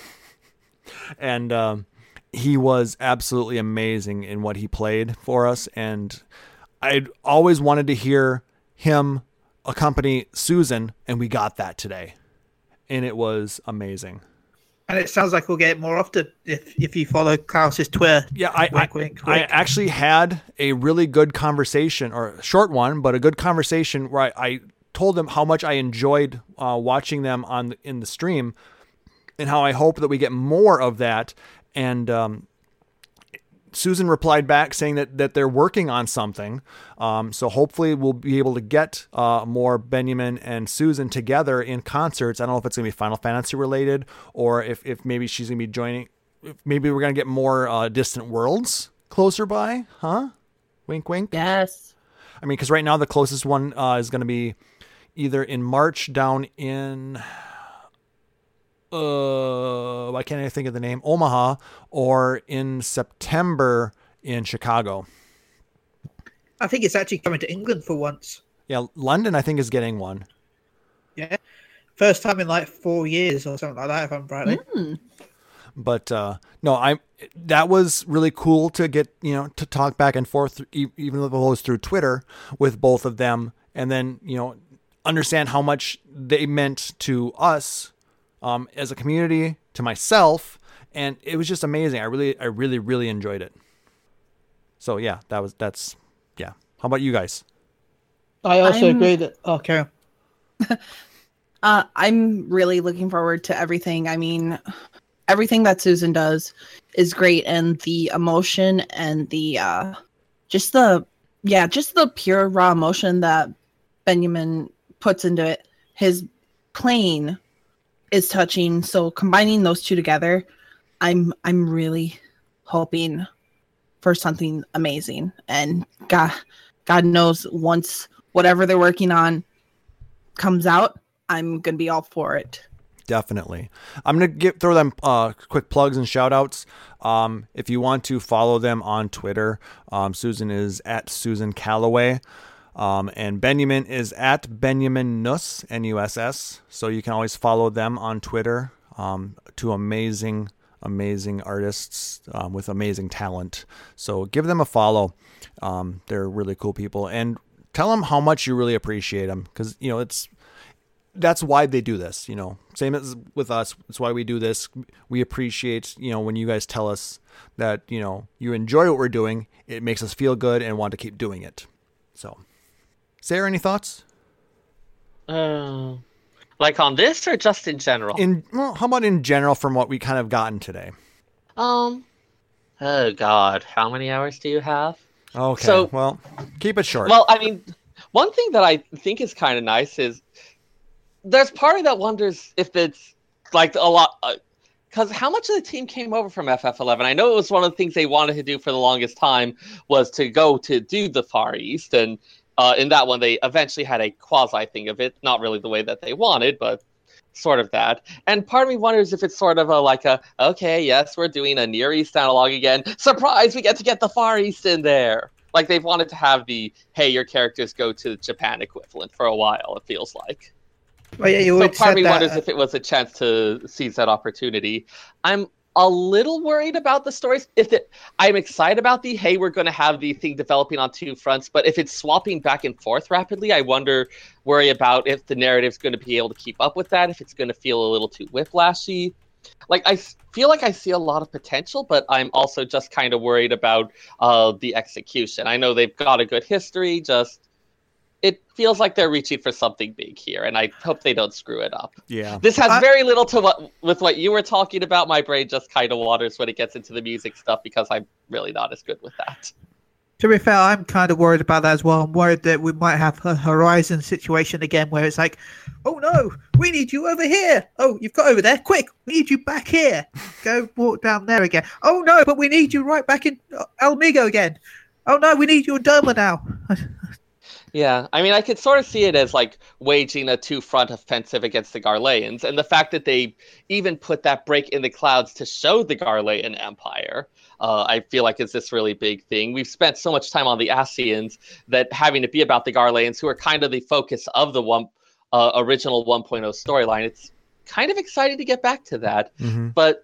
and he was absolutely amazing in what he played for us. And I'd always wanted to hear him accompany Susan, and we got that today, and it was amazing. And it sounds like we'll get it more often if you follow Klaus's Twitter. Yeah, Wink, wink, I wink. actually had a really good conversation, or a short one, but a good conversation where I told them how much I enjoyed watching them in the stream, and how I hope that we get more of that. And Susan replied back saying that they're working on something. So hopefully we'll be able to get more Benjamin and Susan together in concerts. I don't know if it's going to be Final Fantasy related, or if maybe she's going to be joining. Maybe we're going to get more Distant Worlds closer by, huh? Wink, wink. Yes. I mean, because right now the closest one is going to be either in March down in... why can't I think of the name? Omaha, or in September in Chicago. I think it's actually coming to England for once. Yeah, London I think is getting one. Yeah. First time in like 4 years or something like that, if I'm rightly. But no, that was really cool to get, to talk back and forth, even though it was through Twitter with both of them, and then, understand how much they meant to us as a community, to myself, and it was just amazing. I really enjoyed it. So yeah, that's. How about you guys? I also I'm- agree that. Okay. I'm really looking forward to everything. I mean, everything that Susan does is great, and the emotion and the just the pure raw emotion that Benjamin puts into it. His playing is touching. So combining those two together, I'm really hoping for something amazing. And God knows, once whatever they're working on comes out, I'm gonna be all for it. Definitely. I'm going to throw them quick plugs and shout outs. If you want to follow them on Twitter, Susan is at Susan Calloway. And Benjamin is at Benjamin Nuss, Nuss. So you can always follow them on Twitter. Two amazing artists with amazing talent. So give them a follow. They're really cool people. And tell them how much you really appreciate them. Because, that's why they do this, same as with us. It's why we do this. We appreciate, when you guys tell us that, you enjoy what we're doing, it makes us feel good and want to keep doing it. So, Sarah, any thoughts? Like on this or just in general? How about in general from what we kind of gotten today? Oh God, how many hours do you have? Okay, so, well, keep it short. Well, I mean, one thing that I think is kind of nice is there's part of that wonders if it's like a lot, because how much of the team came over from FF11? I know it was one of the things they wanted to do for the longest time was to go to do the Far East, and in that one they eventually had a quasi thing of it, not really the way that they wanted, but sort of that. And part of me wonders if it's sort of okay, yes, we're doing a Near East analog again. Surprise, we get to get the Far East in there. Like they've wanted to have the, hey, your characters go to the Japan equivalent for a while, it feels like. Well, yeah, so part of me wonders if it was a chance to seize that opportunity. I'm a little worried about the stories. I'm excited about hey, we're going to have the thing developing on two fronts, but if it's swapping back and forth rapidly, I worry about if the narrative's going to be able to keep up with that, if it's going to feel a little too whiplashy. Like, I feel like I see a lot of potential, but I'm also just kind of worried about the execution. I know they've got a good history, it feels like they're reaching for something big here, and I hope they don't screw it up. Yeah. This has very little with what you were talking about. My brain just kind of waters when it gets into the music stuff because I'm really not as good with that. To be fair, I'm kind of worried about that as well. I'm worried that we might have a Horizon situation again where it's like, oh no, we need you over here. Oh, you've got over there. Quick, we need you back here. Go walk down there again. Oh no, but we need you right back in Almigo again. Oh no, we need you in Derma now. Yeah, I mean, I could sort of see it as like waging a two-front offensive against the Garleans, and the fact that they even put that break in the clouds to show the Garlean Empire, I feel like is this really big thing. We've spent so much time on the Ascians that having it be about the Garleans, who are kind of the focus of the original 1.0 storyline, it's kind of exciting to get back to that. Mm-hmm. But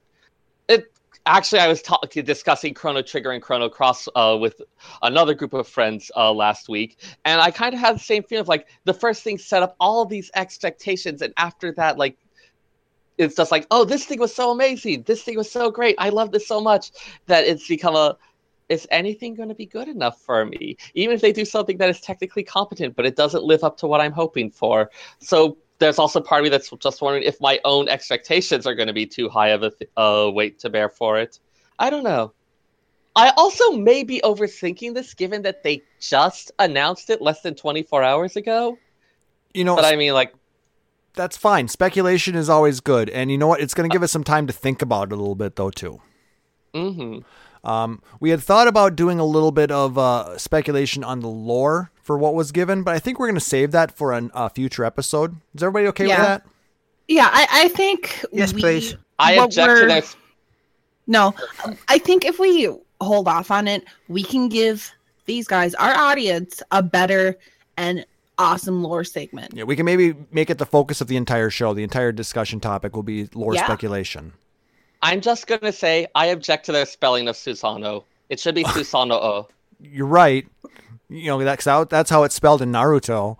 Actually, I was discussing Chrono Trigger and Chrono Cross with another group of friends last week, and I kind of had the same feeling of like the first thing set up all these expectations, and after that, like it's just like, oh, this thing was so amazing, this thing was so great, I love this so much that it's become is anything going to be good enough for me? Even if they do something that is technically competent, but it doesn't live up to what I'm hoping for. So there's also part of me that's just wondering if my own expectations are going to be too high of a weight to bear for it. I don't know. I also may be overthinking this, given that they just announced it less than 24 hours ago. But I mean, like, that's fine. Speculation is always good, and you know what? It's going to give us some time to think about it a little bit, though, too. Mm-hmm. We had thought about doing a little bit of speculation on the lore for what was given, but I think we're going to save that for a future episode. Is everybody okay with that? Yeah, I think. Yes, please. I object to this. No, I think if we hold off on it, we can give these guys, our audience, a better and awesome lore segment. Yeah, we can maybe make it the focus of the entire show. The entire discussion topic will be lore speculation. I'm just going to say I object to their spelling of Susano. It should be Susano-o. You're right. That's how it's spelled in Naruto.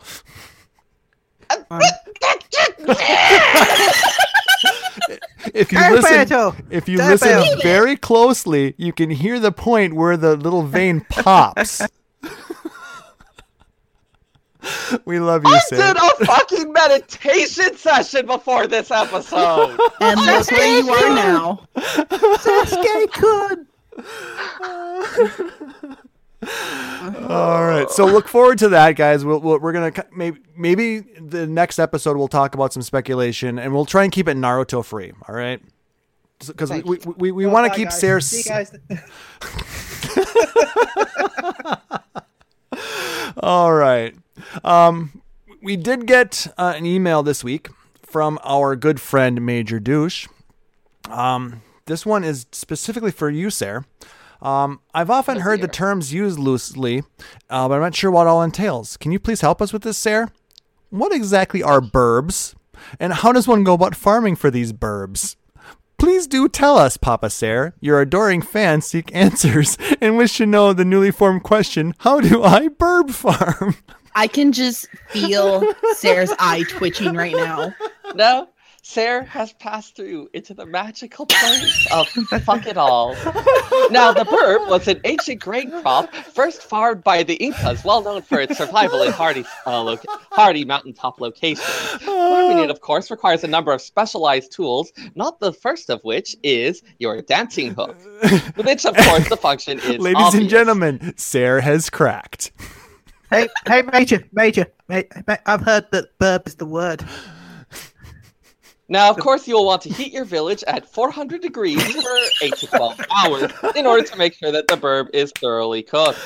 If you listen very closely, you can hear the point where the little vein pops. We love you, I Sarah. did a fucking meditation session before this episode. And look where you are now. Sasuke-kun! All right, so look forward to that, guys. We're gonna maybe the next episode we'll talk about some speculation, and we'll try and keep it Naruto free. All right, because we want to keep Sarah. See you guys. All right. We did get an email this week from our good friend Major Douche. This one is specifically for you, Sarah. I've often heard the terms used loosely, but I'm not sure what all entails. Can you please help us with this, Sarah? What exactly are burbs, and how does one go about farming for these burbs? Please do tell us, Papa Sarah. Your adoring fans seek answers and wish to know the newly formed question, how do I burb farm? I can just feel Sarah's eye twitching right now. No, Sarah has passed through into the magical place of fuck it all. Now, the burb was an ancient grain crop first farmed by the Incas, well known for its survival in hardy mountaintop locations. Farming it, of course, requires a number of specialized tools, not the first of which is your dancing hook, which, of course, the function is Ladies obvious. and gentlemen, Sarah has cracked. Hey, Major, I've heard that burb is the word. Now, of course, you'll want to heat your village at 400 degrees for 8 to 12 hours in order to make sure that the burb is thoroughly cooked.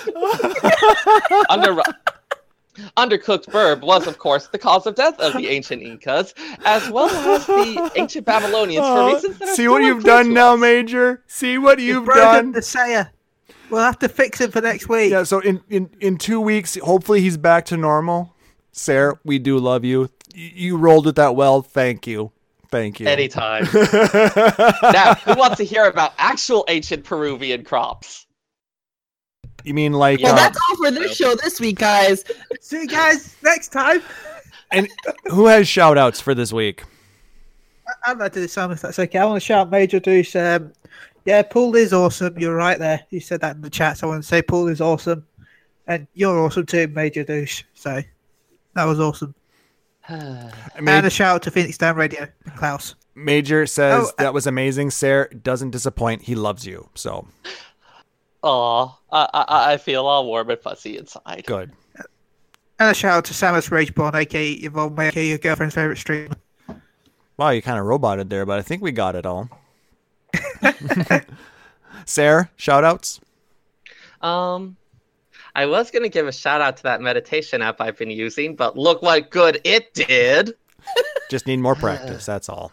Undercooked burb was, of course, the cause of death of the ancient Incas, as well as the ancient Babylonians for reasons that are See what still you've unclear done to now, us. Major? See what you've broken done? the Sayer. We'll have to fix him for next week. Yeah, so in 2 weeks, hopefully he's back to normal. Sarah, we do love you. You rolled with that well. Thank you. Thank you. Anytime. Now, who wants to hear about actual ancient Peruvian crops? You mean like... Well, that's all for this show this week, guys. See you guys next time. and who has shout-outs for this week? I'd like to do some if that's okay. I want to shout Major Deuce. Yeah, Paul is awesome. You're right there. You said that in the chat, so I want to say Paul is awesome. And you're awesome too, Major Douche. So that was awesome. And a shout out to Phoenix Down Radio and Klaus. Major says that was amazing. Sarah doesn't disappoint. He loves you. So Aw, I feel all warm and fuzzy inside. good. And a shout out to Samus Rageborn, aka Yvonne, aka your girlfriend's favorite streamer. Wow, you kind of roboted there, but I think we got it all. Sarah, shout-outs? I was going to give a shout out to that meditation app I've been using, but look what good it did. Just need more practice, that's all.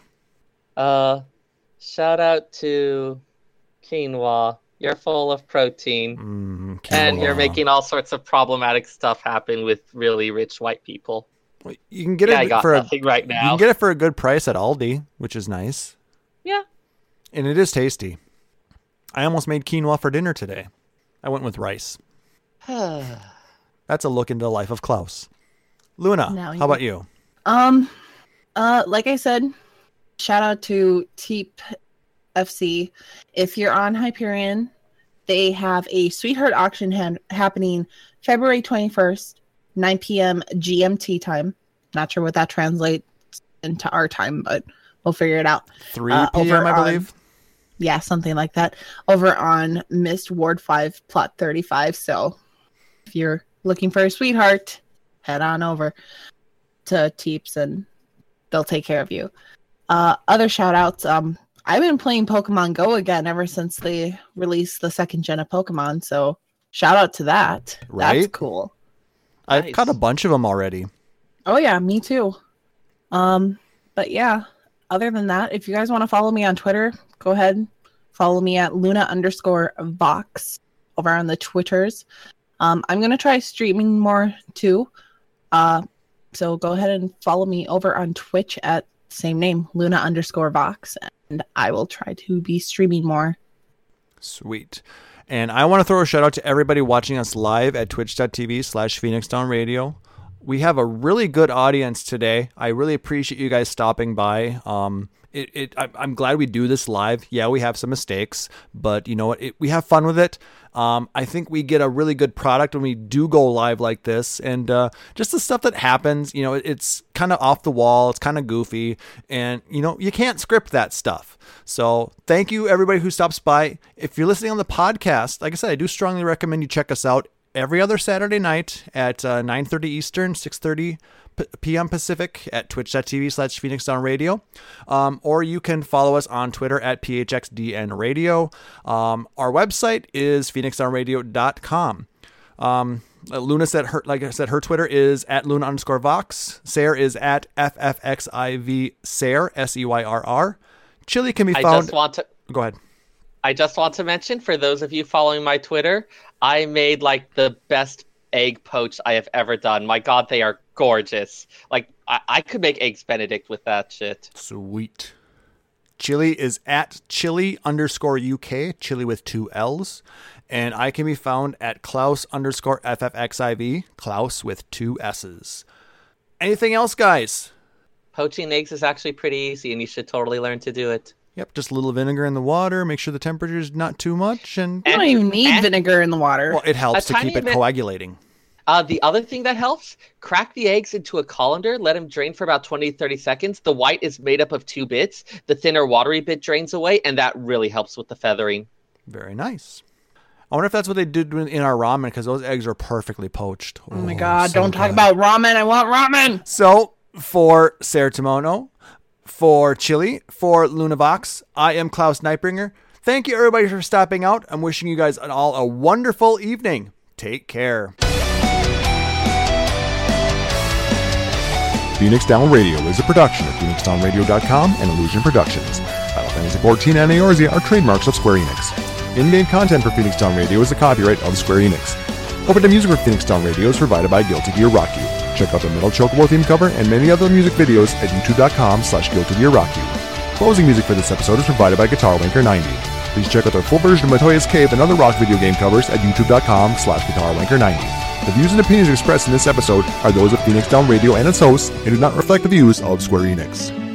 Shout out to quinoa. You're full of protein. And you're Quinoa. making all sorts of problematic stuff happen with really rich white people. You can get I it got for nothing right you now. can get it for a good price at Aldi, which is nice. Yeah. And it is tasty. I almost made quinoa for dinner today. I went with rice. That's a look into the life of Klaus. Luna, Now how about you? Like I said, shout out to Teep FC. If you're on Hyperion, they have a sweetheart auction happening February 21st, 9 p.m. GMT time. Not sure what that translates into our time, but we'll figure it out. 3 over p.m., I on- believe. Yeah, something like that. Over on Mist Ward 5, Plot 35. So if you're looking for a sweetheart, head on over to Teeps and they'll take care of you. Other shout outs. I've been playing Pokemon Go again ever since they released the second gen of Pokemon. So shout out to that. That's Right? cool. I've Nice. caught a bunch of them already. Oh yeah, me too. But yeah, other than that, if you guys want to follow me on Twitter, go ahead. Follow me at Luna_Vox over on the Twitters. I'm gonna try streaming more too. So go ahead and follow me over on Twitch at same name, Luna_Vox, and I will try to be streaming more. Sweet. And I want to throw a shout out to everybody watching us live at twitch.tv/PhoenixDownRadio. We have a really good audience today. I really appreciate you guys stopping by. I'm glad we do this live. Yeah, we have some mistakes, but you know what? We have fun with it. I think we get a really good product when we do go live like this, and just the stuff that happens, you know, it's kind of off the wall. It's kind of goofy, and you know, you can't script that stuff. So thank you everybody who stops by. If you're listening on the podcast, like I said, I do strongly recommend you check us out every other Saturday night at 9:30 Eastern, 6:30 p.m. Pacific at twitch.tv/PhoenixDownRadio. Or you can follow us on Twitter at PHXDNRadio. Our website is PhoenixDownRadio.com. Luna said, her Twitter is at Luna_Vox. Sayre is at FFXIV Sayre, SEYRR. Chili can be found. Go ahead. I just want to mention, for those of you following my Twitter, I made like the best egg poach I have ever done. My God, they are gorgeous. Like I could make eggs Benedict with that shit. Sweet. Chili is at Chili_UK, Chili with 2 L's. And I can be found at Klaus_FFXIV, Klaus with 2 S's. Anything else, guys? Poaching eggs is actually pretty easy, and you should totally learn to do it. Yep, just a little vinegar in the water. Make sure the temperature is not too much. And you don't even need vinegar in the water. Well, it helps to keep it coagulating. The other thing that helps, crack the eggs into a colander, let them drain for about 20 to 30 seconds. The white is made up of 2 bits. The thinner, watery bit drains away, and that really helps with the feathering. Very nice. I wonder if that's what they did in our ramen, because those eggs are perfectly poached. Oh my God, don't talk about ramen. I want ramen. So, for Sayre Tomono, for Chili, for LunaVox, I am Klaus Nightbringer. Thank you everybody for stopping out. I'm wishing you guys all a wonderful evening. Take care. Phoenix Down Radio is a production of PhoenixDownRadio.com and Illusion Productions. Final Fantasy XIV and Eorzea are trademarks of Square Enix. In-game content for Phoenix Down Radio is the copyright of Square Enix. Opening music for Phoenix Down Radio is provided by Guilty Gear Rock You. Check out the Metal Chocobo theme cover and many other music videos at youtube.com/GuiltyGearRockYou. Closing music for this episode is provided by Guitar Wanker 90. Please check out their full version of Matoya's Cave and other rock video game covers at youtube.com/GuitarWanker 90. The views and opinions expressed in this episode are those of Phoenix Down Radio and its hosts and do not reflect the views of Square Enix.